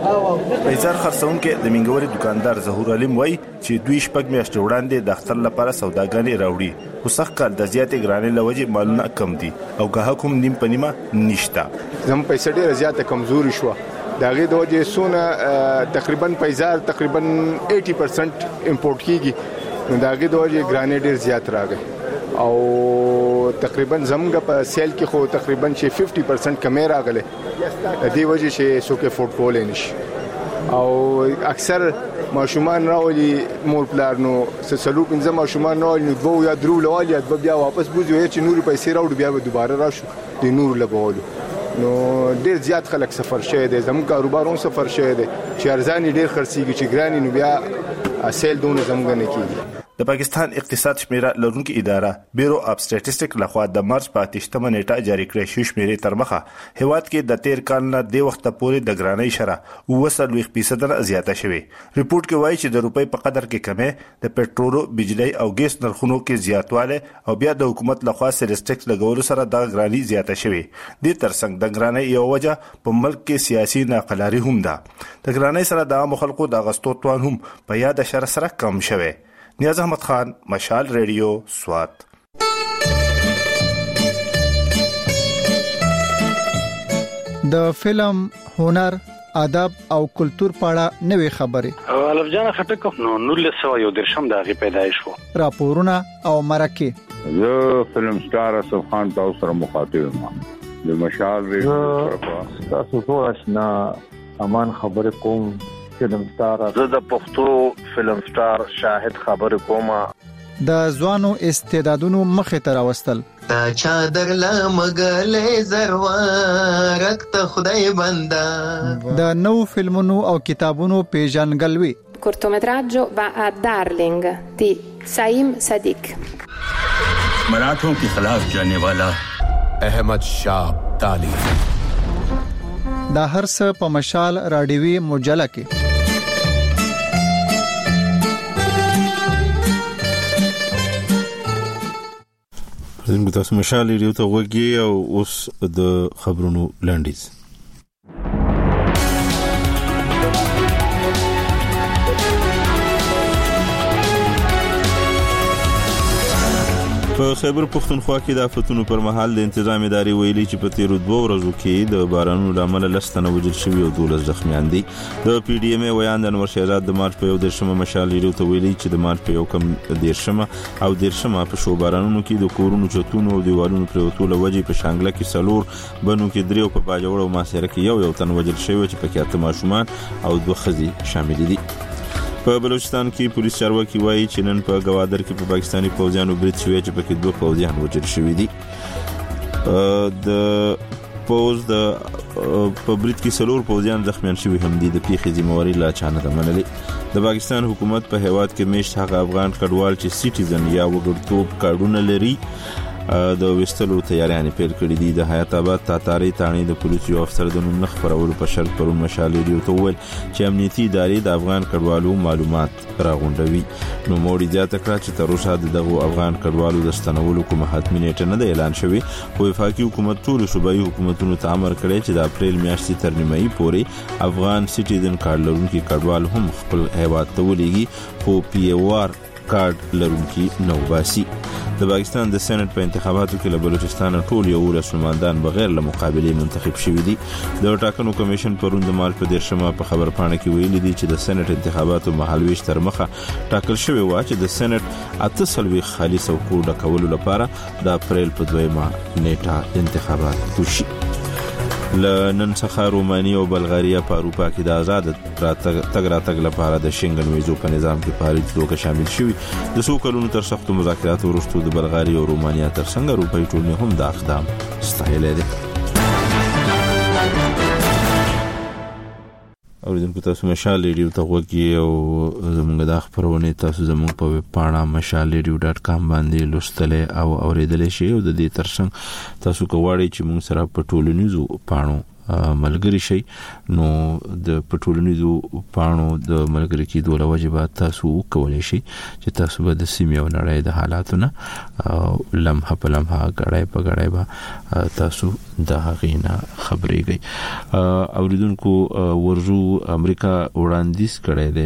پیزار خرڅونکو د منګوري دکاندار ظهور علیم وای چې دوی شپږ میاشتې وړاندې د اختر لپاره سوداګانې راوړي خو سخت کال د زیاتې ګرانۍ لوجې مالونه کم دي او گاهک هم نیم پنیمه نشته. زم پیسې ډیره زیاته کمزوري شو داغه د وجه سونه تقریبا پیزار تقریبا اسی پرسنٹ امپورټ کیږي نو داغه د وجه ګرانۍ ډیر زیات راغی او تقریبا زمګه په سیل کې خو تقریبا چې پنځه پرسنٹ کمی راغله د دې وجه چې څوک افورد کولای نشي او اکثر ماشومان راولي مور پلار نو سلو پنځه ماشومان راولي نو دوه یا درو لوالي بیا واپس بوزي چې نور پیسې راوړي بیا به دوباره راشو د نور لګولو نو ډیر زیات خلک سفر شوی دی زموږ کاروبارون سفر شوی دی چې ارزاني ډیر خرڅيږي چې ګراني نو بیا سیل دونه زموږ نه کیږي. د پاکستان اقتصاد شمیره لرونکو اداره بیورو اف سټیټسټیک لخوا د مارچ په اتشتمه نیټه جاری کړې شو شمیرې تر مخه هیواد کې د تیر کال نه د وخت پورې د ګرانۍ شرح وسلوي فیصد زیاته شوه. ریپورت کې وایي چې د روپۍ په قدر کې کمې د پېټرولو بجلی او ګیس نرخونو کې زیاتواله او بیا د حکومت لخوا سیلز ټیکس لګولو سره د ګرانۍ زیاته شوه. د ترڅنګ د ګرانۍ یو وجه په ملک کې سیاسي ناقلاري هم ده. د ګرانۍ سره د عام خلکو د غستو توان هم په یاد شر سره کم شوه. نیاز احمد خان مشال ریډیو سوات. د فلم هنر ادب او کلچر پاړه نوې خبرې الف جان خټک نو نور سو یو درشم دغه پیدایش وو راپورونه او مرکه زه فلم سٹار اسف خان تاسو سره مخاطب یم د مشال ریډیو تاسو ټول آشنا امان خبر کوم فلم سٹار زه د پښتو فلم سٹار شاهد خبر کوم د ځوانو استعدادونو مخه تر واستل تا چادر لا مګلې زروارک ته خدای بندا د نو فلمونو او کتابونو پیژنګلوي cortometraggio va a Darling di Saim Sadiq. मराठों के खिलाफ जाने वाला अहमद शाह अब्दाली। دا هرڅ په مشال رادیوي مجله کې زموږ تاسو مشال ریډیو ته وګورئ او اوس د خبرونو لنډیز. په خیبر پښتونخوا کې د آفتونو پر مهال د انتظامی ادارې ویلي چې په تیرو دوه ورځو کې د بارانونو لامل لستنه وجل شوی او دولس زخمیان دي. د پی ډی ایم ای ویان د انور شهزاد د مارچ په یو درشمه مشال ریډیو ته ویلي چې د مارچ په یو کم درشمه او درشمه په شو بارانونو کې د کورونو چتونو او دیوالونو پروتو لوجې په شانګله کې سلور بنو کې دریو په باجوړ او ماسره کې یو یو تن وجل شوی چې پکې اته ماشومان او دوه ښځې شامل دي. په بلوچستان کې پولیس چارواکي وایي چې نن په گوادر کې په پاکستاني پوځیانو برید شوی چې پکې دوه پوځیان وژل شوي دي. د پوز د په برید کې څلور پوځیان زخمیان شوي هم دي. د پیښې ذمہواري لا چا نه ده منلې. د پاکستان حکومت په هیواد کې میشت هغه افغان کډوال چې سټیزن یا وګړتوب کارډونه لري د وستلو تیاریانې پیل کړې دي. د حیات آباد تاتاری تانی د پولیسو افسر د نوم نخ پرولو په شرط پرون مشال ریډیو ته وویل چې امنیتي ادارې د افغان کډوالو معلومات راغونډوي. نو موړي زیاته کړه چې تر اوسه دغه افغان کډوالو د ستنولو کومه حتمي نیټه نه ده اعلان شوې. خو وفاقي حکومت ټول صوبایي حکومتونو ته امر کړی چې د اپریل میاشتې تر نیمایي پورې افغان سټیزن کارت لرونکي کډوال هم خپل هیواد ته ولېږي خو پی او آر کارت لرونکي نو باسي. د پاکستان د سېنات په انتخاباتو کې له بلوچستان ټول یو ولس نمائندان بغیر له مقابله منتخب شوي دي. د ټاکنو کمیشن پروند مال په دیرشمه په خبر پاڼه کې ویلي دي چې د سېنات انتخاباتو مهالويش تر مخه ټاکل شوی و چې د سېنات اته سلوي خالي څوکو ډکولو لپاره د اپریل په دویمه نیټه انتخابات وشي. لنن څخه رومانیا او بلغاریا په اروپا کې د آزاد تګ راتګ لپاره د شنګن ویزو په نظام کې فعالیت دوکه شامل شوی. د څو کلونو تر سختو مذاکراتو وروسته د بلغاریا او رومانیا ترڅنګ اروپایي ټولنې هم د اقدام ستایلې ده. اوریدونکو تاسو مشال ریډیو ته وګورئ او زموږ د خبرونه تاسو زموږ په ویب پاڼه مشال ریډیو ډاټ کام باندې لوستلې او اوریدلې شئ او د دې ترڅنګ تاسو کوړی چې موږ سره په ټولنیزو پاڼو ملګری شي نو د پټولنیزو پاڼو د ملګری کېدو له وجبات تاسو کولای شئ چې تاسو به د سیمې او نړۍ د حالاتونه لمحه په لمحه غړای په غړای به تاسو د هغینا خبرېږئ. اوریدونکو ورزو امریکا وړاندیز کړی دی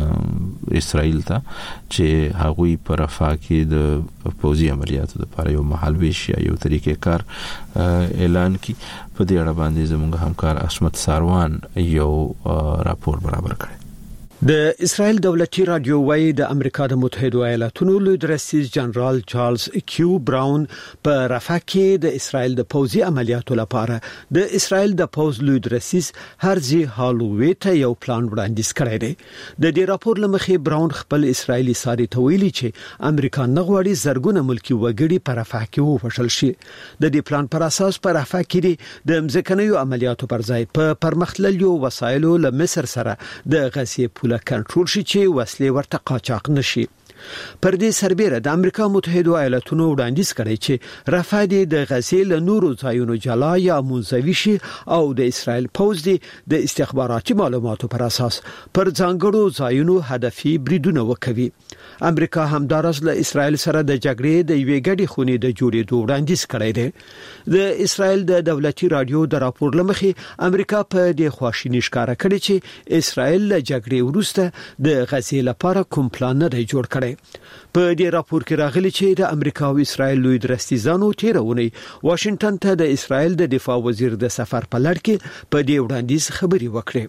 اسرائیل ته چې هغوی پر رفاه کې د پوځي عملیاتو لپاره یو مهالويش یا یو طریقې کار اعلان کړي. په دې اړه باندې زموږ همکار اسمت ساروان یو راپور برابر کړی. د اسرائیل دولتي رادیو وايي د امریکا د متحده ایالاتونو لوی رئیس جنرال چارلز کیو براون په رفاه کې د اسرائیل د پوځي عملیاتو لپاره د اسرائیل د پوځ لوی رئیس هرزي هالووي ته یو پلان وړاندیز کړی دی. د دې راپور لمخې براون خپل اسرائیلي ساري ته ویلي چې امریکا نغواړي زرګونه ملکی وګړي په رفاه کې ووژل شي. د دې پلان پر اساس په رفاه کې د مځکنیو عملیاتو پر ځای په پرمختللو وسایلو له مصر سره د غزې له کنټرول شي چې وسلې ورته قاچاق نشي. پر دې سربېره د امریکا متحده ایالاتونو وړاندیز کړی چې رفاه د غزې له نورو ځایونو جلا یا منزوي شي او د اسرائیل پوځ د استخباراتي معلوماتو پر اساس پر ځانګړو ځایونو هدفي بریدونه وکوي. امریکا همدارس له اسرائیل سره د جګړې د یوې ګډې خونې د جوړېدو وړاندیز کړی دی. د اسرائیل د دولتي رادیو د راپور لمخې امریکا په دې خواشینی ښکارا کړی چې اسرائیل له جګړې وروسته د غزې لپاره کوم پلان نه دی جوړ کړی. په دې راپور کې راغلي چې د امریکا او اسرائیل لوی درستیزانو تیرونی واشنگټن ته د اسرائیل د دفاع وزیر د سفر په لړ کې په دې وړاندیز خبري وکړي.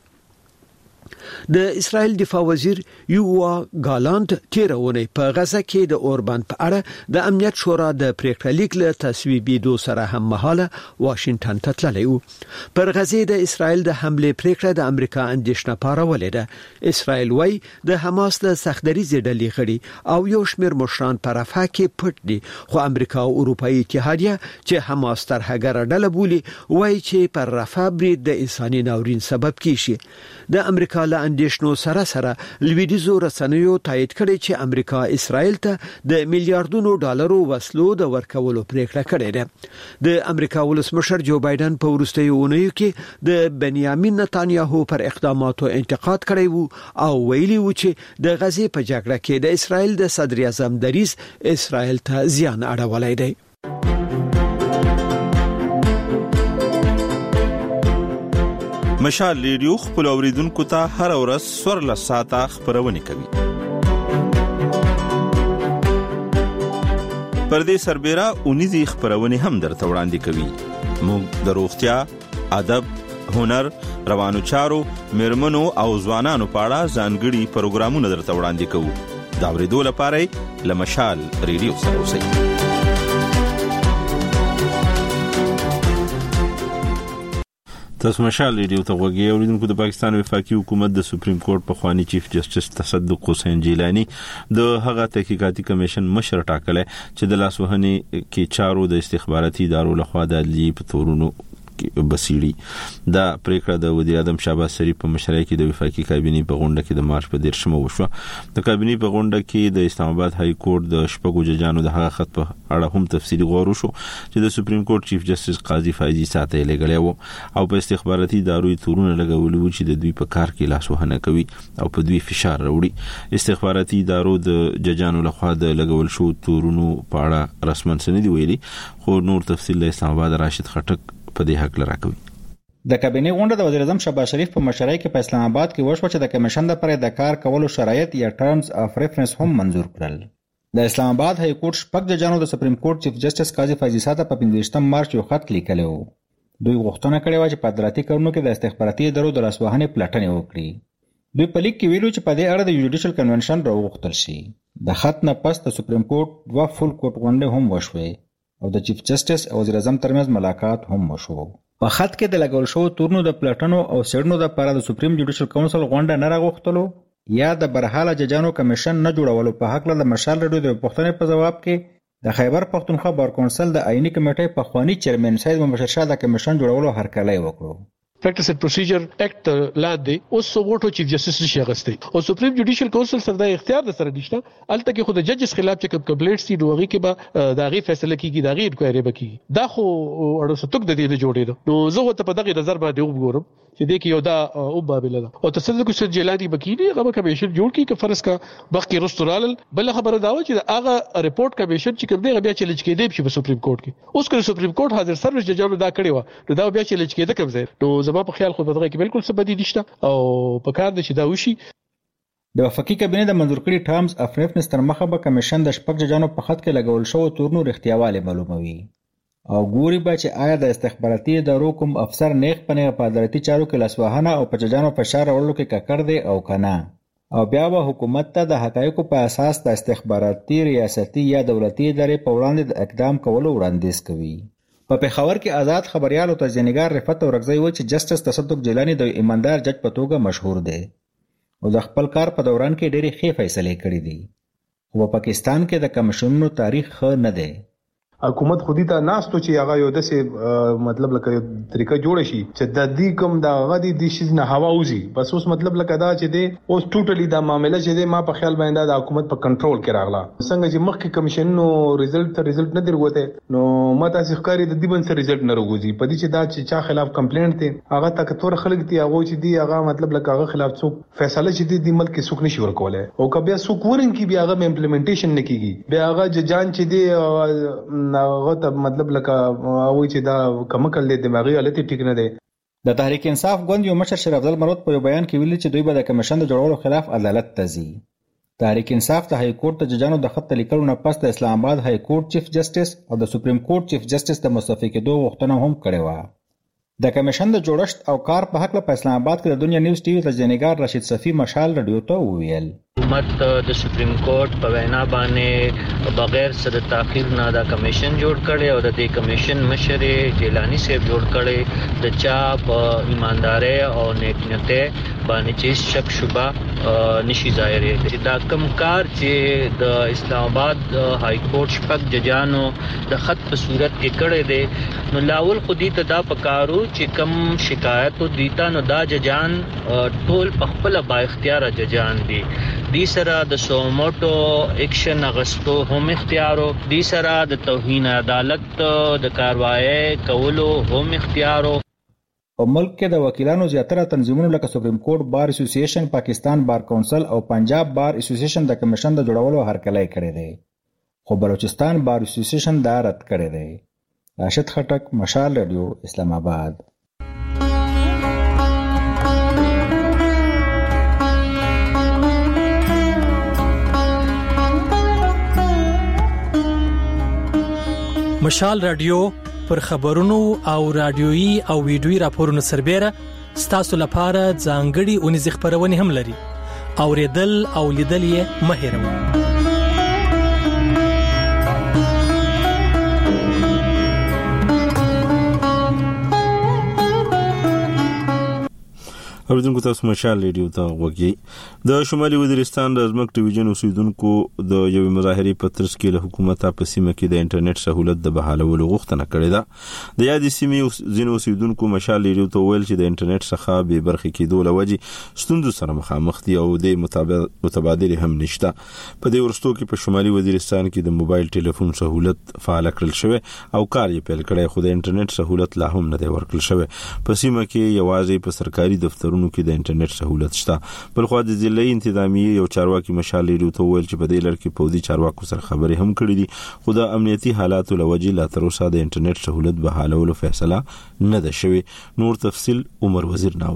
د اسرائیل دفاع وزیر یووا ګالانت تیرونی په غزه کې د اوربند په اړه د امنیت شورا د پریکړه لیک له تصویبېدو سره هم مهاله واشنگټن ته تللی و. پر غزه د اسرائیل د حمله پریکړه د امریکا اندېښنه پارولې ده. اسرائیل وايي د حماس له سختدریزې ډلې غړي او یو شمېر مشران په رفاه کې پټ دي، خو امریکا او اروپאי اتحادیه چې حماس ترهګره ډله بولي وايي چې پر رفاه برید د انساني ناورین سبب کیږي. د امریکا له اندیشنو سره سره لویدیزو رسنیو تایید کړي چې امریکا اسرائیل ته د میلیارډونو ډالرو وسلو د ورکولو پریکړه کړې ده. د امریکا ولسمشر جو بایدن په وروستیو اونیو کې د بنیامین نتانیاهو پر اقداماتو انتقاد کړی وو او ویلي وو چې د غزې په جګړه کې د اسرائیل د صدر اعظم دریځ اسرائیل ته زیان اړولی دی. مشال ریډیو خپل اوریدونکو ته هر ورځ څوارلس ساعته خبرونه کوي. پردې سربېره اونیزي خبرونه هم درته وړاندې کوي. موږ د روغتیا، ادب، هنر، روانو چارو، مرمنو او ځوانانو په اړه ځانګړي پروګرامونه درته وړاندې کوو. دا ورېدو لپاره لمشال ریډیو سره اوسئ. تاسو مشال ریډیو ته غوږی اوریدونکو. د پاکستان وفاقي حکومت د سپریم کورټ په خوانی چیف جسټس تصدق حسین جیلانی د هغه تحقیقاتي کمیشن مشر ټاکلی چې د لاسوهنې کې چارو د استخباراتي ادارو لخوا د عدلیې په تورونو بسیړي. دا پریکړه د وزیر اعظم شهباز شریف په مشرۍ کې د وفاقي کابینې په غونډه کې د مارچ په دیرشمه وشوه. د کابینې په غونډه کې د اسلام آباد های کورټ د شپږو ججانو د هغه خط په اړه هم تفصیلي غور وشو چې د سپریم کورټ چیف جسټس قاضي فایزي ساته لګړی وو او په استخباراتي ادارو تورونه لګولي وو چې د دوی په کار کې لاسوهنه کوي او په دوی فشار راوړي. استخباراتي ادارو د ججانو لخوا د لګول شو تورونو په اړه رسماً څه نه دی ویلي، خو نور تفصیل د اسلام آباد راشد خټک په دې حق لراکوي. د کابینې غونډه د وزیر اعظم شهباز شریف په مشرۍ کې په اسلام آباد کې وشوه چې د کمیشن لپاره د کار کولو شرایط یا ټرمز اف ریفرنس هم منظور کړل. د اسلام آباد های کورټ شپږ ججانو د سپریم کورټ چیف جسټس قاضي فایزي ساته په پنځویشتم مارچ یو خط لیکلی و. دوی غوښتنه کړې و چې په عدالتي کارونو کې د استخباراتي ادارو د لاسوهنې پلټنې وکړي. دوی په لیک کې ویلو چې په دې اړه د جوډیشل کنونشن راوغوښتل شي. د خط نه پس د سپریم کورټ دوه فول کورټ غونډې هم وشوې او د چیف جسټس او وزیر اعظم ترمنځ ملاقات هم وشو. په خط کې د لګول شو تورنو د پلټنو او څېړنو لپاره د سپریم جوډیشل کونسل غونډه نه راغوښتلو یا د برحاله ججانو کمیشن نه جوړولو په حق له د مشال ریډیو د پوښتنې په جواب کې د خیبر پښتونخوا بار کونسل د آئینی کمیټې په خوانی چیرمن سید مبشر شاه د کمیشن جوړولو هرکلی وکړو. پریکټس اینڈ پروسیجر ایکٹ لاندې اوس ووټو چیف جسټس نشي اخیستی او سپریم جوډیشل کونسل سره د اختیار د سره نشته. الته کې خو د ججز خلاف چې کمپلیټ سي دوغي کې به داغي فیصله کیږي داغي انکوایری به کیږي. دا خو اړو ستوک د دې جوړې نو زه ته په دغه نظر باندې وګورم چې د کې یو دا او بابل ده او تصدق حسین جیلانی بکینی هغه کمیشن جوړ کی چې فرض کا بخکی رستورال بل خبره دا و چې هغه ریپورت کمیشن چې کوم دی بیا چیلنج کېدی په سپریم کورټ کې. اوس کله سپریم کورټ حاضر سرویس ججانو دا کړی و نو دا بیا چیلنج کېده کوم ځای نو زما په خیال خو په دغه کې بالکل څه بدی نشته او په کار د چې دا وشي. د وفاقي کابینې د منظور کړي ټرمز اف ریفرنس تر مخه به کمیشن د شپږ ججانو په خط کې لګول شو تورنو رښتیاواله معلوموي او ګوري به چې آیا د استخباراتي ادارو کوم افسر نیغ پنه په عدالتي چارو کې لاسوهنه او په ججانو فشار راوړلو کې ککړ دی او کنه او بیا به حکومت ته د حقایقو په اساس د استخباراتي ریاستي یا دولتي ادارې په وړاندې د اقدام کولو وړاندیز کوي. په پېښور کې آزاد خبريال او تجزیه‌نګار رفعت اورکزی و چې جسټس تصدق جیلانی د ایماندار جج په توګه مشهور دی او د خپل کار په دوران کې ډېری ښې فیصلې کړې دي. خو په پاکستان کې د کمیشنونو تاریخ ښه نه دی. حکومت خودی ته ناستو چې هغه یو دسه مطلب لکه طریقه جوړ شي چې د دې کوم د غدي د شیز نه هوا وزي بس اوس مطلب لکه دا چې دی اوس ټوټلی دا معاملې چې دی ما په خیال باندې د حکومت په کنټرول کې راغله. څنګه چې مخکې کمیشن نو ریزلټ ته ریزلټ نه درغوته نو ماته ښکاری د دې بن سره ریزلټ نه راغوزي په دې چې دا چې چا خلاف کمپلینټ دی هغه تک تور خلک دی هغه چې دی هغه مطلب لکه هغه خلاف څوک فیصله چې دی د ملک کې څوک نشي ورکوله او کبه څوک ورن کې بیا هغه امپلیمنټیشن نه کیږي بیا هغه ججان چې دی هغه ته مطلب لکه وای چې دا کوم کله دماغي حالت ټیک نه دی. د تحریک انصاف ګوند یو مشر شریف افضل مرود په بیان کې ویلي چې دوی به د کمیشن د جوړولو خلاف عدالت ته ځي. تحریک انصاف د های کورټ ته ججانو د خط لیکلو نه پس د اسلام آباد های کورټ چیف جسټس او د سپریم کورټ چیف جسټس د مستعفي کېدو غوښتنه هم کړې و. د کمیشن د جوړښت او کار په حق په اسلام آباد کې د دنیا نیوز ټي وي تجزیه‌نګار راشد صفی مشال رادیو ته وویل حکومت د سپریم کورټ په وینا باندې بغیر صد تاخير نه دا کمیشن جوړ کړي او د دې کمیشن مشر جیلانی صاحب جوړ کړي د چا په ایمانداري او نیکنیته باندې چې شک شوبه نشي ظاهره دا کم کار چې د اسلام آباد های کورټ شپږ ججانو د خط په صورت کې کړي دي نو لاول خودي ته دا پکارو چې کم شکایت دیتا نو دا ججان ټول په خپل با اختیار ججان دي دي سره د سوموټو اکشن اغستو هم اختیارو دي سره د توهین عدالت د کاروایی کولو هم اختیارو. په ملک کې د وکیلانو زیاتره تنظیمونو لکه سپریم کورټ بار اسوسییشن، پاکستان بار کونسل او پنجاب بار اسوسییشن د کمیشن د جوړولو هرکلی کړی دی، خو بلوچستان بار اسوسییشن دا رد کړی دی. راشد خټک، مشال رادیو، اسلام آباد. مشال رادیو پر خبرونو او رادیويي او ویډیويي راپورونو سربېره ستاسو لپاره ځانګړي اونیز خبرونه هم لري. اوریدل او لیدل یې مه هېروئ. اوریدونکو تاسو مشال ریډیو ته وګورئ. د شمالي وزیرستان د ازمک ډیویژن اوسیدونکو د یو مظاهرې په ترڅ کې له حکومت په سیمه کې د انټرنیټ سہولت د بحالولو غوښتنه کړې ده. د یادې سیمې ځینو اوسیدونکو مشال ریډیو ته ویل چې د انټرنیټ څخه به برخې کېدو لوجې ستونزو سره مخامخ دي او د متبادل هم نشته. په دې ورستو کې په شمالي وزیرستان کې د موبایل ټلیفون سہولت فعال کړل شوی او کار یې پیل کړی، خو د انټرنیټ سہولت لا هم نه دی ورکړل شوی. په سیمه کې یوازې په سرکاري دفترونو کې د انټرنیټ سہولت شته. بل خو د ضلعي انتظامیه یو چارواکي مشال ریډیو ته ویل چې په دې لړ کې پوځي چارواکو سره خبرې هم کړې دي، خو د امنیتي حالاتو لوجې لا تر اوسه د انټرنیټ سہولت بحالولو فیصله نه ده شوې. نور تفصیل عمر وزیر ناو.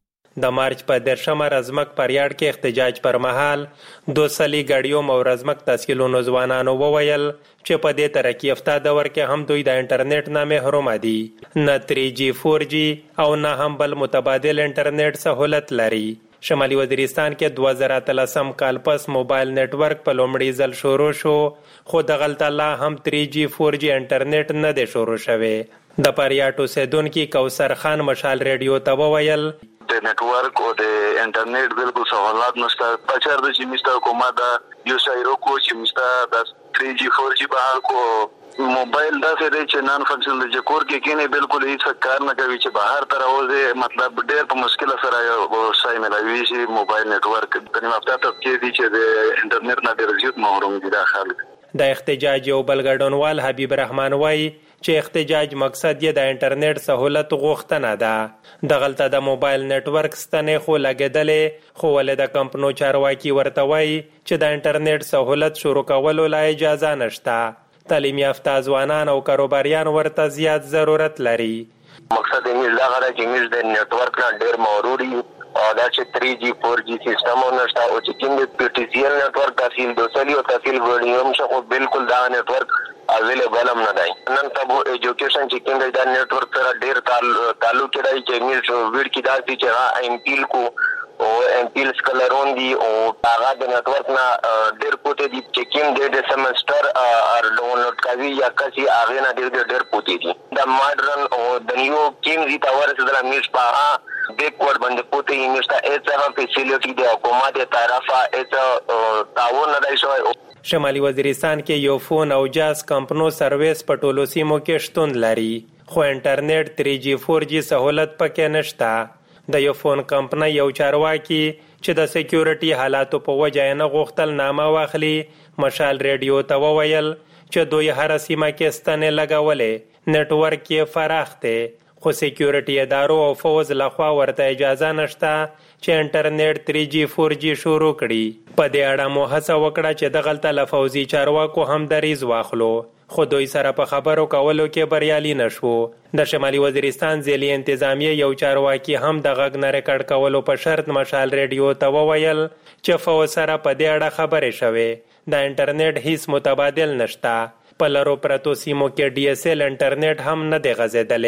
د مارچ په درشمه رزمک پریاړ کې احتجاج پر مهال دوسلی ګاډیوم او رزمک تحصیلونو ځوانانو وویل چې په دې ترقی یافته دور کې هم دوی د انټرنیټ نه محروم دي، نه تری جی فور جی او نه هم بل متبادل انټرنیټ سہولت لري. شمالي وزیرستان کې دوه زره اتلسم کال پس موبایل نتورک په لومړي ځل شروع شو، خو دغلته لا هم تری جی فور جی انټرنیټ نه دی شروع شوی. د پریاټو سیدونکو کوثر خان مشال ریډیو ته وویل د نتورک او د انټرنیټ بالکل سہولت نشته. بچر د چې مستر کومه دا یو سایرو کو چې مستر د تری جی فور جی بهر کو موبایل دا څه دی چې نن فنکشن د جکور کې کینه بالکل هیڅ کار نه کوي چې بهر تر اوسه مطلب ډېر په مشکل سره یو سای ملوي شي موبایل نتورک د نیمه ته کې دي چې د انټرنیټ نه ډېر زیات محروم دي داخل. د احتجاج یو بلګډونوال حبیب رحمان وای چې احتجاج مقصد یې د انټرنیټ سہولت غوښتنه ده. دغلته د موبایل نتورک ستنې خو لګېدلې، خو ولې د کمپنو چارواکي ورته وایي چې د انټرنیټ سہولت شروع کولو لا اجازه نشته. تعلیم یافته ځوانان او کاروباریان ورته زیات ضرورت لري. مقصد یې دا غواړي چې موږ د نتورک نه ډېر مغرور یو او دا چې تری جی فور جی سیستم نشته او چې کوم د پی ټی سی ایل نتورک تحصیل دوسلی او تحصیل ګډیوم شخو بالکل دا نتورک اویلیبل هم نه دی. نن تاسو ایجوکیشن چې کوم د نتورک سره ډېر تعلق لري چې موږ ویډ کې دا چې ایم پیل کو او ایم پیل سکلرون دی او هغه د نتورک نه ډېر پوتې دي چې کوم د سیمستر ار ډاونلوډ کوي یا کسي هغه نه ډېر ډېر پوتې دي. د ماډرن او د نیو کیم زی تاور سره میش په بیکورډ باندې پوتې انشتا ایڅه فیسیلیټی د حکومت طرفه ایڅه تعاون نه دی شوی. شمالي وزیرستان کې یو فون او جاز کمپنو سرویس په ټولو سیمو کې شتون لري، خو انټرنیټ تری جی فور جی سہولت پکې نشته. د یو فون کمپنۍ یو چارواکي چې د سکیورټي حالاتو په وجه نه غوښتل نامه واخلي مشال ریډیو ته وویل چې دوی هر سیمه کې ستنې لګولې، نتورک یې فراخ دی، خو سکیورټي ادارو او فوز لخوا ورته اجازه نشته چې انټرنیټ تری جی فور جی شروع کړي. په دې اړه مو هڅه وکړه چې دغلته له فوزي چارواکو هم دریز واخلو، خو دوی سره په خبرو کولو کې بریالي نشو. د شمالي وزیرستان ځلې انتظامیه یو چارواکي هم د غږ نه ریکارډ کولو په شرط مشال ریډیو ته وویل چې فوز سره په دې اړه خبرې شوې، د انټرنیټ هیڅ متبادل نشته. په لرو پرتو سیمو کې ډي اس ایل انټرنیټ هم نه دی غځېدلی،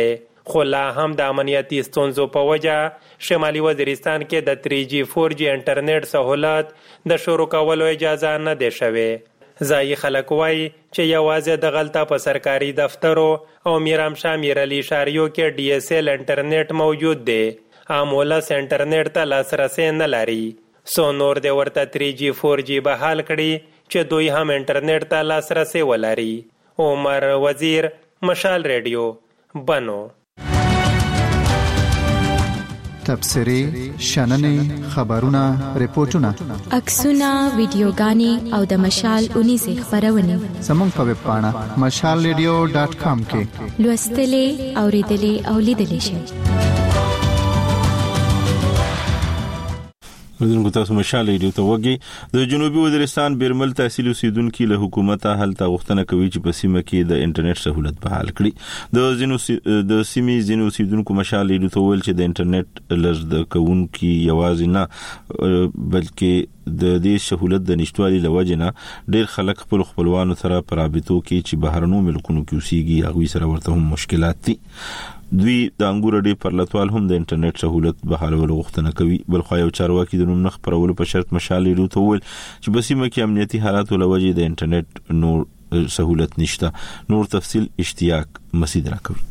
خو لا هم د امنیتي ستونزو په وجه شمالي وزیرستان کې د تری جی فور جی انټرنیټ سہولت د شروع کولو اجازه نه دی شوې. ځایي خلک وایي چې یوازې د غلطه په سرکاري دفترو او میرامشاه میرعلي ښاریو کې ډي اس ایل انټرنیټ موجود دی. عام ولس انټرنیټ ته لاسرسی نه لري. سو نور د ورته تری جی فور جی بحال کړي چې دوی هم انټرنیټ ته لاسرسی ولري. عمر وزیر، مشال ریډیو، بنو. تبصری، شننې، خبرونه، ریپورتونه، عکسونه، ویډیوګانې او د مشال اونیزه خبرونه زموږ په ویب پاڼه مشال ریډیو ډاټ کام کې لوستلې، اوریدلې او لیدلې شئ. ودونکو تاسو مشال ریډیو ته وګورئ. د جنوبي وزیرستان بیرمل تحصیل اوسیدونکو له حکومت هلته غوښتنه کوي چې په سیمه کې د انټرنیټ سہولت بحال کړي. د زینو د سیمې زینو اوسیدونکو مشال ریډیو ته ویل چې د انټرنیټ لږ کوونکی یوازې نه بلکې د دې سہولت د نشټوالي لوجه نه ډېر خلک خپل خپلوانو سره په رابطو کې چې بهرنو ملکونو کې اوسېږي هغوی سره ورته هم مشکلات دي. دوی د انګور ډي پرلطوال هم د انټرنیټ سہولت بحالولو غوښتنه کوي. بل خو یو چارواکي د نوم نه خبرولو په شرط مشال ریډیو ته ویل چې په سیمه کې امنیتي حالاتو لوجه د انټرنیټ نور سہولت نشته. نور تفصیل اشتیاق مسید راکوي.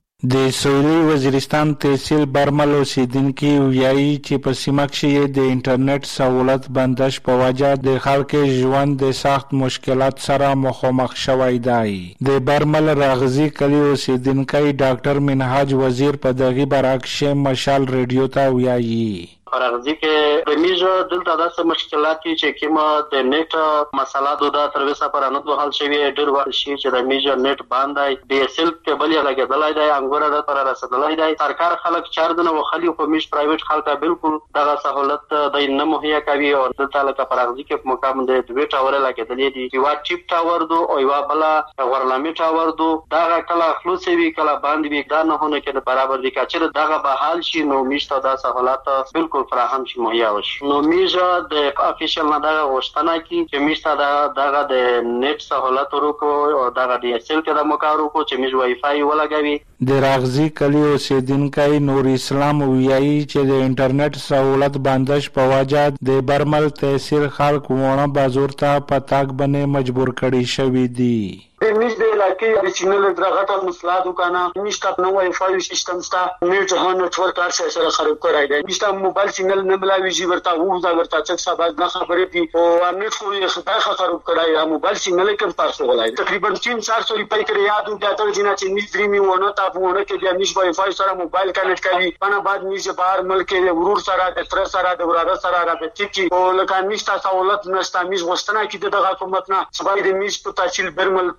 د سویلي وزیرستان تحصیل برمل اوسیدونکي وایي چې په سیمه کې د انټرنیټ سہولت بندش په وجه د خلکو ژوند د سخت مشکلات سره مخامخ شوی دی. د برمل راغزي کلی اوسیدونکي ډاکټر منهاج وزیر په دغه برعکس مشال ریډیو ته وایي راغزي کې د میجو دلته داسې مشکلات چې کیما د نیټ مسله د تر وسه پر نه دوه حل شوی ډیر وخت شي چې د میجو نیټ باندې ډي اس ایل کېبل یې لګیدلای دی انګور د پر رسیدلای دی. سرکار خلک چار دنه وخلی خو میش پرایویټ خلک بالکل دغه سہولت د نه مهیا کوي او دلته لکه پر راغزي کې مقام د دوه ټاور لګیدلې دي. یو ټیپ ټاور دو او یو بل ورلامي ټاور دو دغه کله خلاصوي کله باندې وی دا نه هونه کې برابر دي چې دغه به حال شي نو میش ته د سہولت بالکل فراهم شي مهیا وشي. نو میجا د افیشل نه دا غوښتنه کی چې میشته دا دغه د نیټ سہولت ورکو او دغه ډي اس ایل کې د مکارو کو چې میج وای فای ولګوي. د راغزي کلی اوسیدونکي نور اسلام وایي چې د انټرنیټ سہولت بندش په وجه د برمل تحصیل خلک ونه بازار ته پتاک باندې مجبور کړي شوی دي. میش د علاقې د سیګنل درغټه مسله دکانه میشته نو وای فای سیستم ستا میټ هه نتورک کار سره خراب کړای دی. میشته موبایل سیګنل نه ملاوي جی ورته وو دا ورته څه سبب نه خبرې دي او امنیت خو یې خدای خطر کړای دی. موبایل سیګنل کې تاسو ولای تقریبا تین چار سو روپۍ کړی یاد د تر جنا چې میش درې می ونه تا وونه کې د میش وای فای سره موبایل کنیکټ کوي باندې بعد میش بهر ملک کې ورور سره د تر سره د وراره سره رابطه کی او لکه میشته سہولت نشته. میش غوښتنه کی د حکومت نه سبا د میش په تحصیل برمل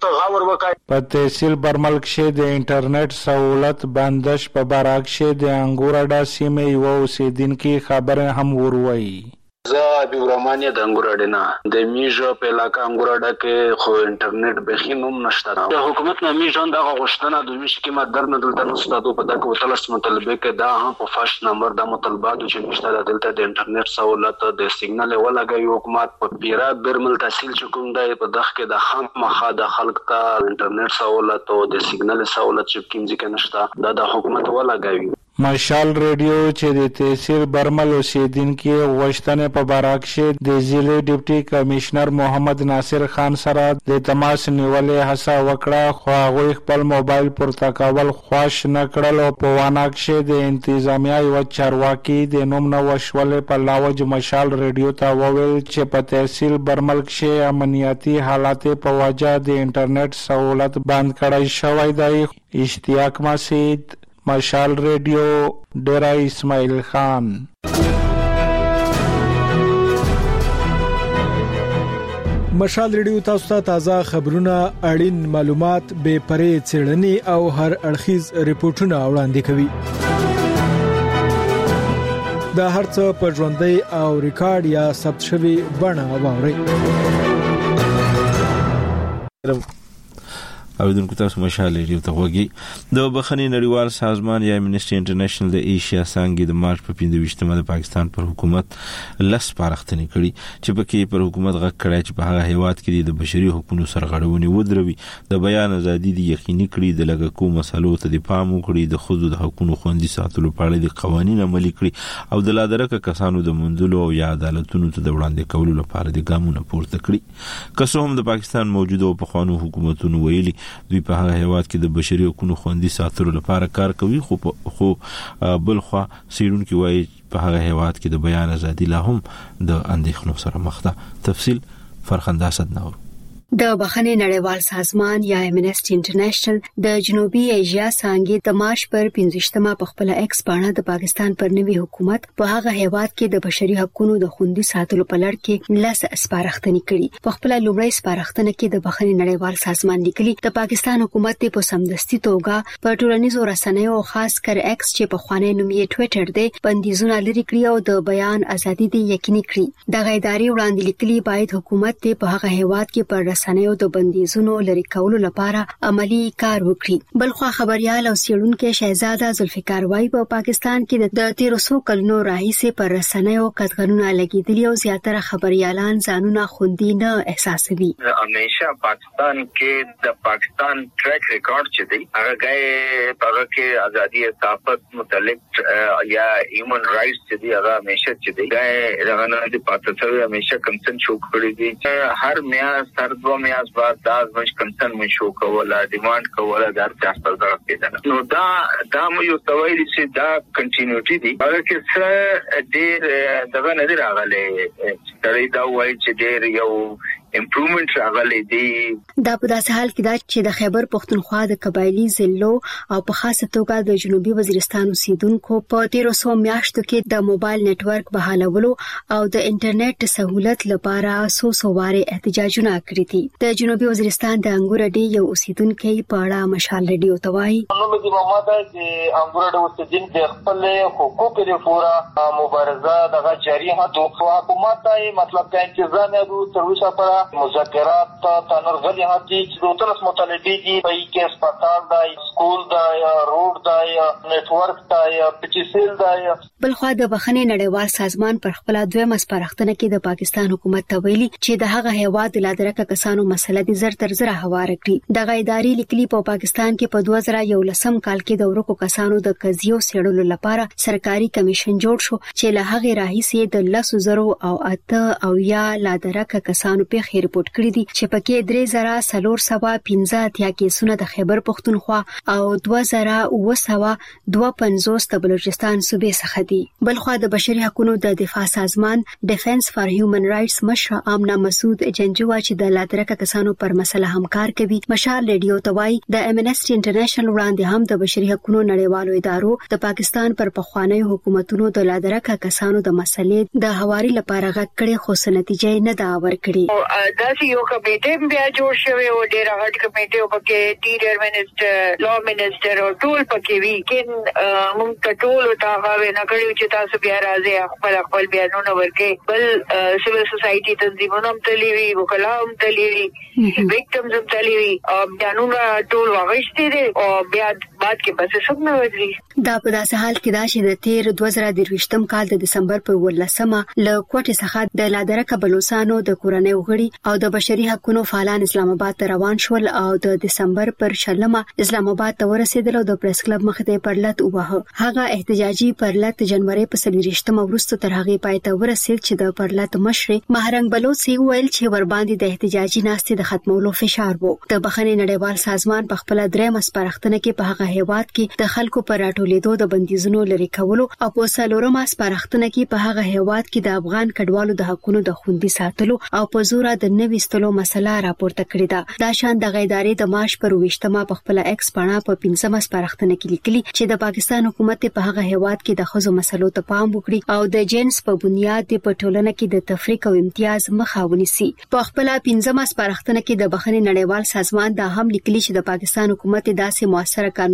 په تحصیل برمل کې د انټرنیټ سہولت بندش په برعکس د انګورډا سیمه یو اوسیدونکو خبره هم وروي. زه ابي ورمانه د انګورډینا د میجو په علاقې انګورډا کې خو انټرنیټ به خینوم نشته. د حکومت نه میجون دغه غوښتنه د میش کې مدر نه دلته نوستادو په دغه وتلس مطالبه کې دا هم په فرست نمبر د مطالبات چې نشته دلته د انټرنیټ سہولت د سیګنل ولګي حکومت په پیرا برمل تحصیل چې کوم دی په دغه کې د هم مخه د خلک ته انټرنیټ سہولت او د سیګنل سہولت چې کوم ځکه نشته دا د حکومت ولګي. مشال ریډیو چې د تحصیل برمل اوسیدونکو غوښتنه په برعکس د ضلع ډیپټي کمشنر محمد ناصر خان سره د تماس نیولې هڅه وکړه خو هغه خپل موبایل پورته کول خوښ نه کړل او په واناکشه د انتظامیه یو چارواکي د نوم نو وشول په لاوج مشال ریډیو ته وویل چې په تحصیل برمل کې امنیتي حالات په وجه د انټرنیټ سہولت بند کړای شوی دی. اشتیاق مسید، مشال ریډیو، ډیرا اسماعیل خان. مشال ریډیو تاسو ته تازه خبرونه، اړین معلومات، بے پرې څېړنې او هر اړخیز ریپورتونه وړاندې کوي. دا هرڅه په ژوندۍ او ریکارډ یا ثبت شوی بڼه واورئ. اوریدونکو تاسو مشال ریډیو ته وګورئ د بخنی نړیوال سازمان یا امنیسټي انټرنیشنل د ایشیا څنګه د مارچ په پنځه ویشتمه د پاکستان پر حکومت لس پارختنی کړي چې پکې پر حکومت غږ کړی چې په هغه هیواد کې د بشري حقوقو سرغړونې ودروي، د بیان ازادي د یقیني کړي، د لګکو مسلو ته د پام وکړي، د خود د حقوقو خوندي ساتلو په اړه د قوانینو عملي کړي او د لادرکه کسانو د مندلو او یا عدالتونو ته د وړاندې کولو لپاره د ګامونو پورته کړي. که څه هم د پاکستان موجوده او پخوانو حکومتونو ویلي دوی په هغه هیواد کې د بشري حقوقو خوندي ساتلو لپاره کار کوي، خو خو بل خو سیرونکو وایي په هغه هیواد کې د بیان ازادي لا هم د اندېښنو سره مخ ده. تفصیل فرخنده صدنور. د بخښنې نړیوال سازمان یا امنیسټي انټرنیشنل د جنوبي ایشیا څنګه د مارچ پر پنځه په خپل ایکس باندې د پاکستان پر نوي حکومت په هغه هیواد کې د بشري حقوقو د خوندي ساتلو په لړ کې لس سپارښتنې کړي. په خپل لومړی سپارښتنه کې د بخښنې نړیوال سازمان لیکلي د پاکستان حکومت په سمدستي توګه په ټولنیزو رسنیو او خاص کر ایکس چې په خوانې نوم یې ټوئیټر دی بندیزونه لري کړی او د بیان ازادي دی یقیني کړی. د غیداری وړاندې لیکلي باید حکومت په هغه هیواد کې پر رسنیو د بندیزونو لري کولو لپاره عملی کار وکړي. بلخو خبريال او سیړونکو شهزاده ذوالفقار وای په پاکستان کې د تیرو سو کلونو راهیسې پر رسنیو کټغرونه لګیدلي او زیاتره خبريالان ځانونه خوندي نه احساسوي. همیشه پاکستان کې د پاکستان ټریک ریکارډ چې دی هغه غي په کې ازادي صحافت متعلق یا هیومن رائټس چې دی هغه همیشه چې دی غي رغنه د پاکستان همیشه کمسن شو کړی دی. هر میاس هر دوه میاس بعد دا مش کنسن مې شو کوله ډیماند کوله د هر څه په کېدل. نو دا دا مې یو تویل چې دا کنټینیوټي دی هغه کې څه ډېر دغه نه دی راغلی چې دا وایي چې ډېر یو امپروومنت راغلی دی. دا په داسې حال کې دا چې د خیبر پښتونخوا د قبایلی ضلعو او په خاصه توګه د جنوبي وزیرستان اوسیدونکو په تیرو سو میاشتو کې د موبایل نتورک بحالولو او د انټرنیټ سہولت لپاره سو سو واره احتجاجونه کړی دي. د جنوبي وزیرستان د انګور ډي یو اوسیدونکو په اړه مشال ریډیو توای نو مې د ماده چې انګور ډي اوسیدونکو د خپل حقوقو لپاره مبارزه دغه جاری هڅه حکومت ته مطلب د انتظام یو تر اوسه پر مذاکرات تنرغلي هاتي چې د ترس مطالبه دي په کې هسپتال دی، سکول دی، روډ دی، نتورک دی، پچیسل دی. بلخو د بخښنې نړیوال سازمان پر خپل دویمه سپارښتنه کې د پاکستان حکومت ته ویلي چې د هغه هیواد لادرکه کسانو مسله دي زر تر زر هواره کړي. د غیداری لیکلي په پاکستان کې په دوه زره یولسم کال کې د ورکو کسانو د قضیو سیړلو لپاره سرکاري کمیشن جوړ شو چې له هغه راهیسې د لسو زرو او اته او یا لادرکه کسانو په ریپورت کړی دي چې پکې درې زره سلور سوا پنځه اتیا کیسونه د خیبر پښتونخوا او دوه زره اوه سوا دوه پنځوس د بلوچستان صوبې څخه دي. بلخو د بشري حقوقو د دفاع سازمان ډیفنس فار هیومن رائټس مشر آمنا مسعود جنجوا چې د لادرکه کسانو پر مسله همکار کوي مشال ریډیو توای د امنیسټي انټرنیشنل وړاندې هم د بشري حقوقو نړیوالو ادارو د پاکستان پر پخوانی حکومتونو د لادرکه کسانو د مسلې د حواري لپاره غږ کړي خو نتیجې نه دا ور کړي. دا یو کمیټه بیا جوړ شوی او ډیر غټ کمیټه او پکې ټیرر منسٹر لا منسٹر او ټول پکې وی کین موږ ټول تا غوې نه کړیو چې تاسو بیا راځي خپل خپل بیانونه ورکې بل سیول سوسایټي تنظیمونه هم تللی وی وکلا هم تللی وی وکټمز هم تللی وی بیانونه ټول واغشتي دي او بیا بعد کې بس څه نه وځي. دا په داسې حال کې دا چې د تیر دوه زره درویشتم کال د دسمبر په ولسمه له کوټې څخه د لادرکه بلوچستانو د کورنۍ وغړي او د بشري حقوقو فعالان اسلام آباد ته روان شول او د دسمبر پر شلمه اسلام آباد ته ورسېدل او د پریس کلب مخ ته پرلط ووهه. هغه احتجاجي پرلط جنوري په سلويشتمه وروسته تر هغه پای ته ورسېد چې د پرلط مشر مهرنګ بلوچ سی ویل چې ور باندې د احتجاجي ناستې د ختمولو فشار وو. د بخښنې نړیوال سازمان په خپل درېم سپارښتنه کې په هغه هیواد کې د خلکو پر راټولېدو د بندیزونو لري کولو او په څلورمه سپارښتنه کې په هغه هیواد کې د افغان کډوالو د حقوقو د خوندي ساتلو او په زور د نوي ستلو مسله راپورته کړې ده. دا شان د غیداری د مارچ پر ویشتمه په خپل ایکس باندې په پنځمه سپارښتنه کې لیکلي چې د پاکستان حکومت په هغه هیواد کې د خزو مسلو ته پام وکړي او د جنس په بنیاد په ټولنه کې د تفریق او امتیاز مخه ونیسي. په خپل پنځمه سپارښتنه کې د بخښنې نړیوال سازمان دا هم لیکلي چې د پاکستان حکومت داسې موثره قانون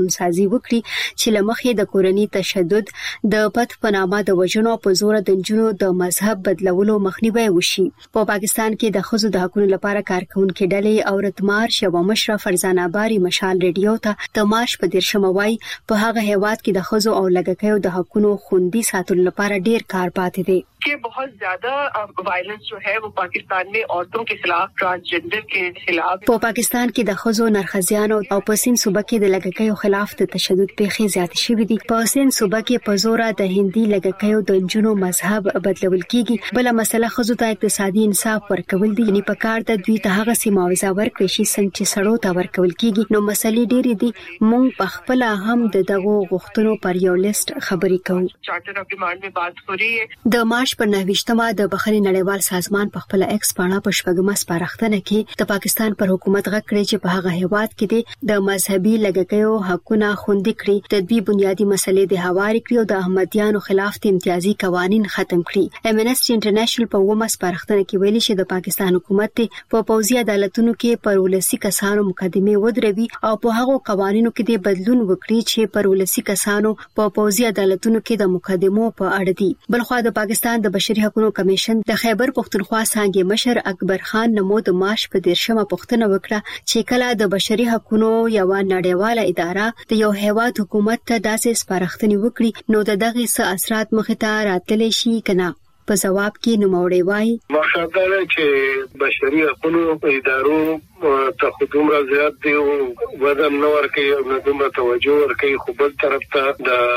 قانونسازي وکړي چې لمخې د کورني تشدد د پد پنامه د وژنو په زور د جنونو د مذهب بدلولو مخنیوي وشي. په پاکستان کې د ښځو د حقوقو لپاره کارکونکو ډلې عورت مارش او مشره فرزانه باری مشال ریډیو ته د مارش په دیرشمه وای په هغه هیواد کې د ښځو او لږکیو د حقوقو خوندي ساتلو لپاره ډیر کار پاتې دی कि बहुत ज्यादा वायलेंस जो है वो पाकिस्तान में औरतों के खिलाफ, ट्रांसजेंडर के खिलाफ په पाकिस्तान کې د ښځو نرخزیانو او په سین صوبه کې د لږکیو خلاف د تشدد پیښې زیات شوې دي. په سین صوبه کې په زور د هندي لږکیو د جنونو مذهب بدلول کیږي. بل مسله ښځو ته اقتصادي انصاف ورکول دي، یعنی په کار د دوی ته هغه سیماوزا ورکړي شي څنګه چې سړو ته ورکول کیږي. نو مسلې ډېرې دي، مونږ په خپل هم د دغه غوښتنو پر یو لیست خبرې کوو. चार्टर ऑफ डिमांड में बात हो रही है. د مارش پر نهویشتمه د بخښنې نړیوال سازمان په خپل ایکس پاڼه په شپږمه سپارښتنه کې د پاکستان پر حکومت غږ کړی چې په هغه هیواد کې د مذهبي لږکیو حقونه خوندي کړي، د دوی بنیادی مسلې د هواري کړي او د احمدیانو خلاف د امتیازي قوانين ختم کړي. امنسټي انټرنیشنل په ومه سپارښتنه کې ویلي چې د پاکستان حکومت په پوځي عدالتونو کې پر ولسی کسانو مقدمه ودروي او په هغه قوانینو کې د بدلون وکړي چې پر ولسی کسانو په پوځي عدالتونو کې د مقدمو په اړه دي. بلخو د پاکستان د بشري حقوقو کمیشن د خیبر پختونخوا څنګه مشر اکبر خان نمو د مارش په دیرشمه پښتنه وکړه چې کله د بشري حقوقو یو نړیواله اداره د یو هیواد حکومت ته داسې سپارښتنې وکړي نو د دغه څه اثرات مخ ته راتللی شي کنه. په جواب کې نوموړی وایي مخاطره چې بشري حقوقو ادارو ته خودم را زیات دی او ودم نو ورکي او دومره توجه ورکي خو بل طرف ته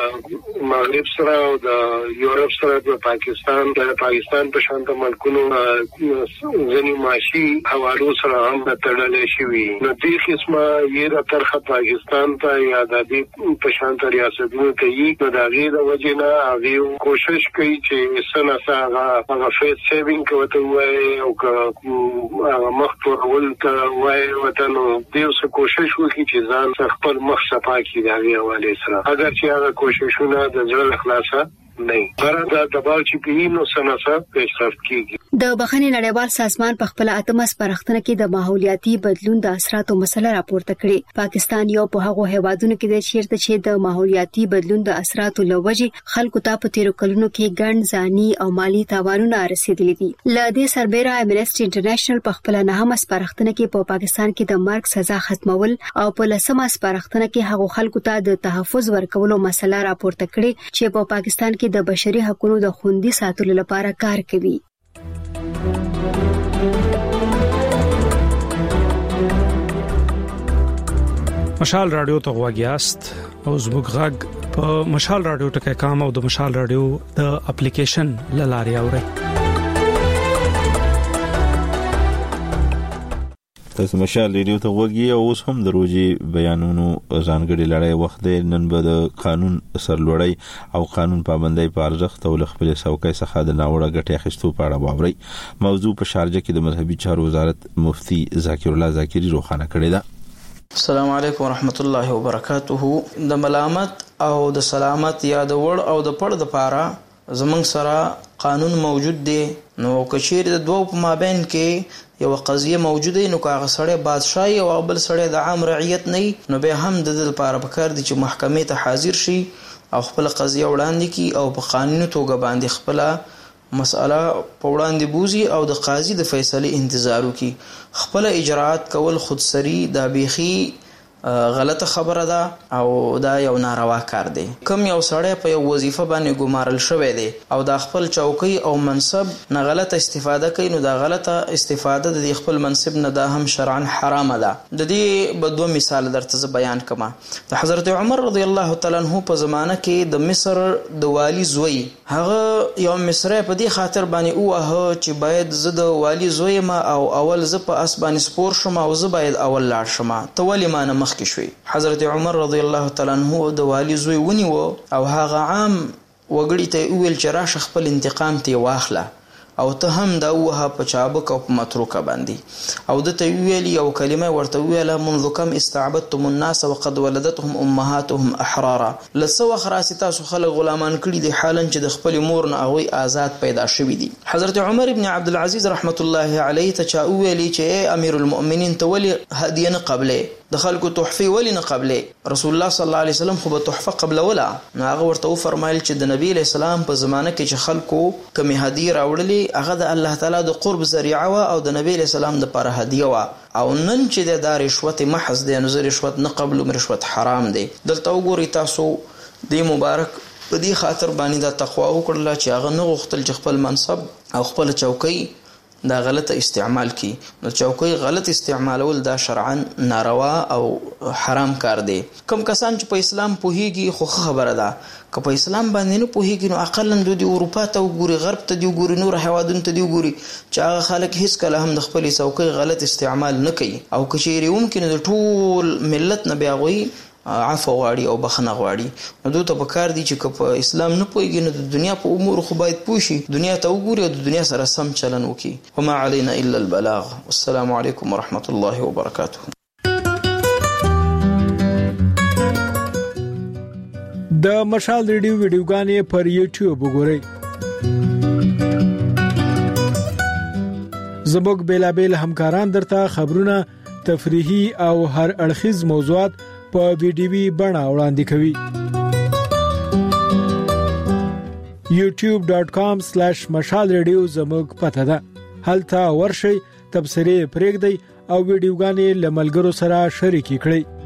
د مغرب سره او د یورپ سره د پاکستان د پاکستان په شان د ملکونو ځنی معاشي حوالو سره هم تړلې شوی. نو دې قسمه یې را ترخه پاکستان ته یا د دې په شان د ریاستونو ته یې د هغه د وجنه هغه کوشش کوي چې سنه هغه هغه فیس سیوینګ کوي وای او که مخطر ولته وای وطن دیو څه کوشش وکړي چې ځان خپل مخ صفا کړي دا غوړې سره. اگر چې هغه کوششونه د ځل خلاصه نه برا د دباو چې پینو سناسه پیشرفت کیږي. د بخښنې نړیوال سازمان په خپل اتمه سپارښتنه کې د ماحولیاتي بدلون د اثراتو مسله راپورته کړې. پاکستان یو په هغه هیوادونو کې د چیرته چې د ماحولیاتي بدلون د اثراتو لوجې خلکو ته په تیرو کلونو کې ګڼ ځاني او مالی تاوانونه رسیدلي دي. ل دې سربېره امنسټي انټرنیشنل په خپل نهمه سپارښتنه کې په پاکستان کې د مرګ سزا ختمول او په لسمه سپارښتنه کې هغه خلکو ته د تحفظ ورکولو مسله راپورته کړې چې په پاکستان کې د بشري حقوقو د خوندي ساتلو لپاره کار کوي. مشال رادیو ته غواګیاست او زموږ غږ په مشال رادیو ټکي کام او د مشال رادیو د اپلیکیشن لاري اوري. تاسو مشال ریډیو ته وګورئ او اوس هم د روزي بیانونو ځانګړي لړۍ وخت دی. نن به د قانون سرلوړی او قانون پابندۍ په ارزښت او خپل څوکۍ څخه د ناوړه ګټې اخیستو په اړه واوري. موضوع په شارجه کې د مذهبي چارو وزارت مفتي ذاکر الله ذاکری روخانه کړی ده. السلام علیکم ورحمت الله وبرکاته. د ملامت او د سلامت یا د وړ او د پړ د پاره زمنګ سره قانون موجود دی. نو کچیر د دوه په مابین کې یو قضیه موجوده نو کاغه سره بادشاہي او بل سره د عام رعیت نه نو به هم د لپاره پکار دي چې محکمې ته حاضر شي او خپل قضیه وړاندې کی او په قانوني توګه باندې خپل مسأله په وړاندې بوزي او د قاضي د فیصله انتظار وکي. خپل اجراءات کول خودسری د بیخي غلطه خبره ده او دا یو ناروا کار دی. کوم یو سړی په یو وظیفه باندې ګمارل شوی دی او د خپل چوکۍ او منصب نه غلطه استفاده کوي نو دا غلطه استفاده د خپل منصب نه دا هم شرعاً حرامه ده. د دې په دوه مثال درته بیان کما. د حضرت عمر رضی الله تعالی عنہ په زمانه کې د مصر د والی زوی هغه یو مصری په دې خاطر باندې اوه چې باید زه د والی زوی ما او اول ز په اسبانه سپور شم او زه باید اول لاړ شم ته ولی ما نه شوي. حضرت عمر رضی الله تعالی عنہ د والی زوی ونیو او هغه عام وګړي ته ویل چې راشه خپل انتقام ته واخله او ته هم دا وه په چابک او په متروکه باندې او د ته ویل یو کلمه ورته ویله منذ کم استعبدتم الناس وقد ولدتهم امهاتهم احرارا. لسو خراس تاسو خلک غلامان کړي دي حالا چې د خپل مور نه هغه آزاد پیدا شوي دي. حضرت عمر ابن عبد العزيز رحمت الله علیه ته چا ویلی چې امیر المؤمنین ته ولی هدیه نه قبلې د خلکو تحفه ولی نه قبلې رسول الله صلی الله علیه وسلم خو به تحفه قبل ولا نو هغه ورته فرمایل چې د نبی علیہ السلام په زمانه کې چې خلکو کمی هدیه راوړلې هغه د الله تعالی د قرب ذریعہ وا او د نبی علیہ السلام د پر هدیه وا او نن چې د رشوت محض دی نو رشوت نه قبل رشوت حرام دی دلته وګورئ تاسو د مبارک په دې خاطر باندې د تقوا وکړل چې هغه نه غوښتل چې خپل منصب او خپل چوکۍ دا غلطه استعمال کی نو چوکۍ غلط استعمالول دا شرعاً ناروا او حرام کار دی کم کسان چې په اسلام پوهیږي خو خبره ده که په اسلام باندې نه پوهیږي نو اقل د اروپا ته وګوري غرب ته دی وګوري نور هوادونو ته دی وګوري چې هغه خلک هیڅ کله هم د خپل چوکۍ غلط استعمال نه کوي او کچېری ممکن د ټول ملت نه بیا غوي عفو غواړي او بخنه غواړي نو دوی ته پکار دي چې په اسلام نه پوهیږي نو د دنیا په امور خو باید پوښي دنیا ته وګوري او د دنیا سره سم چلن وکړي وما علينا الا البلاغ والسلام علیکم ورحمت الله وبرکاته. د مشال ریډیو ویډیوګانې پر یوټیوب وګورئ. زموږ بیلابل همکاران درته خبرونه تفریحي او هر اړخیز موضوعات په ویډیوي بڼه وړاندې کوي. یوټیوب ډاٹ کام سلیش مشال ریډیو زموږ پته ده. هلته ورشئ تبصرې پرېږدئ او ویډیوګانې له ملګرو سره شریکې کړئ.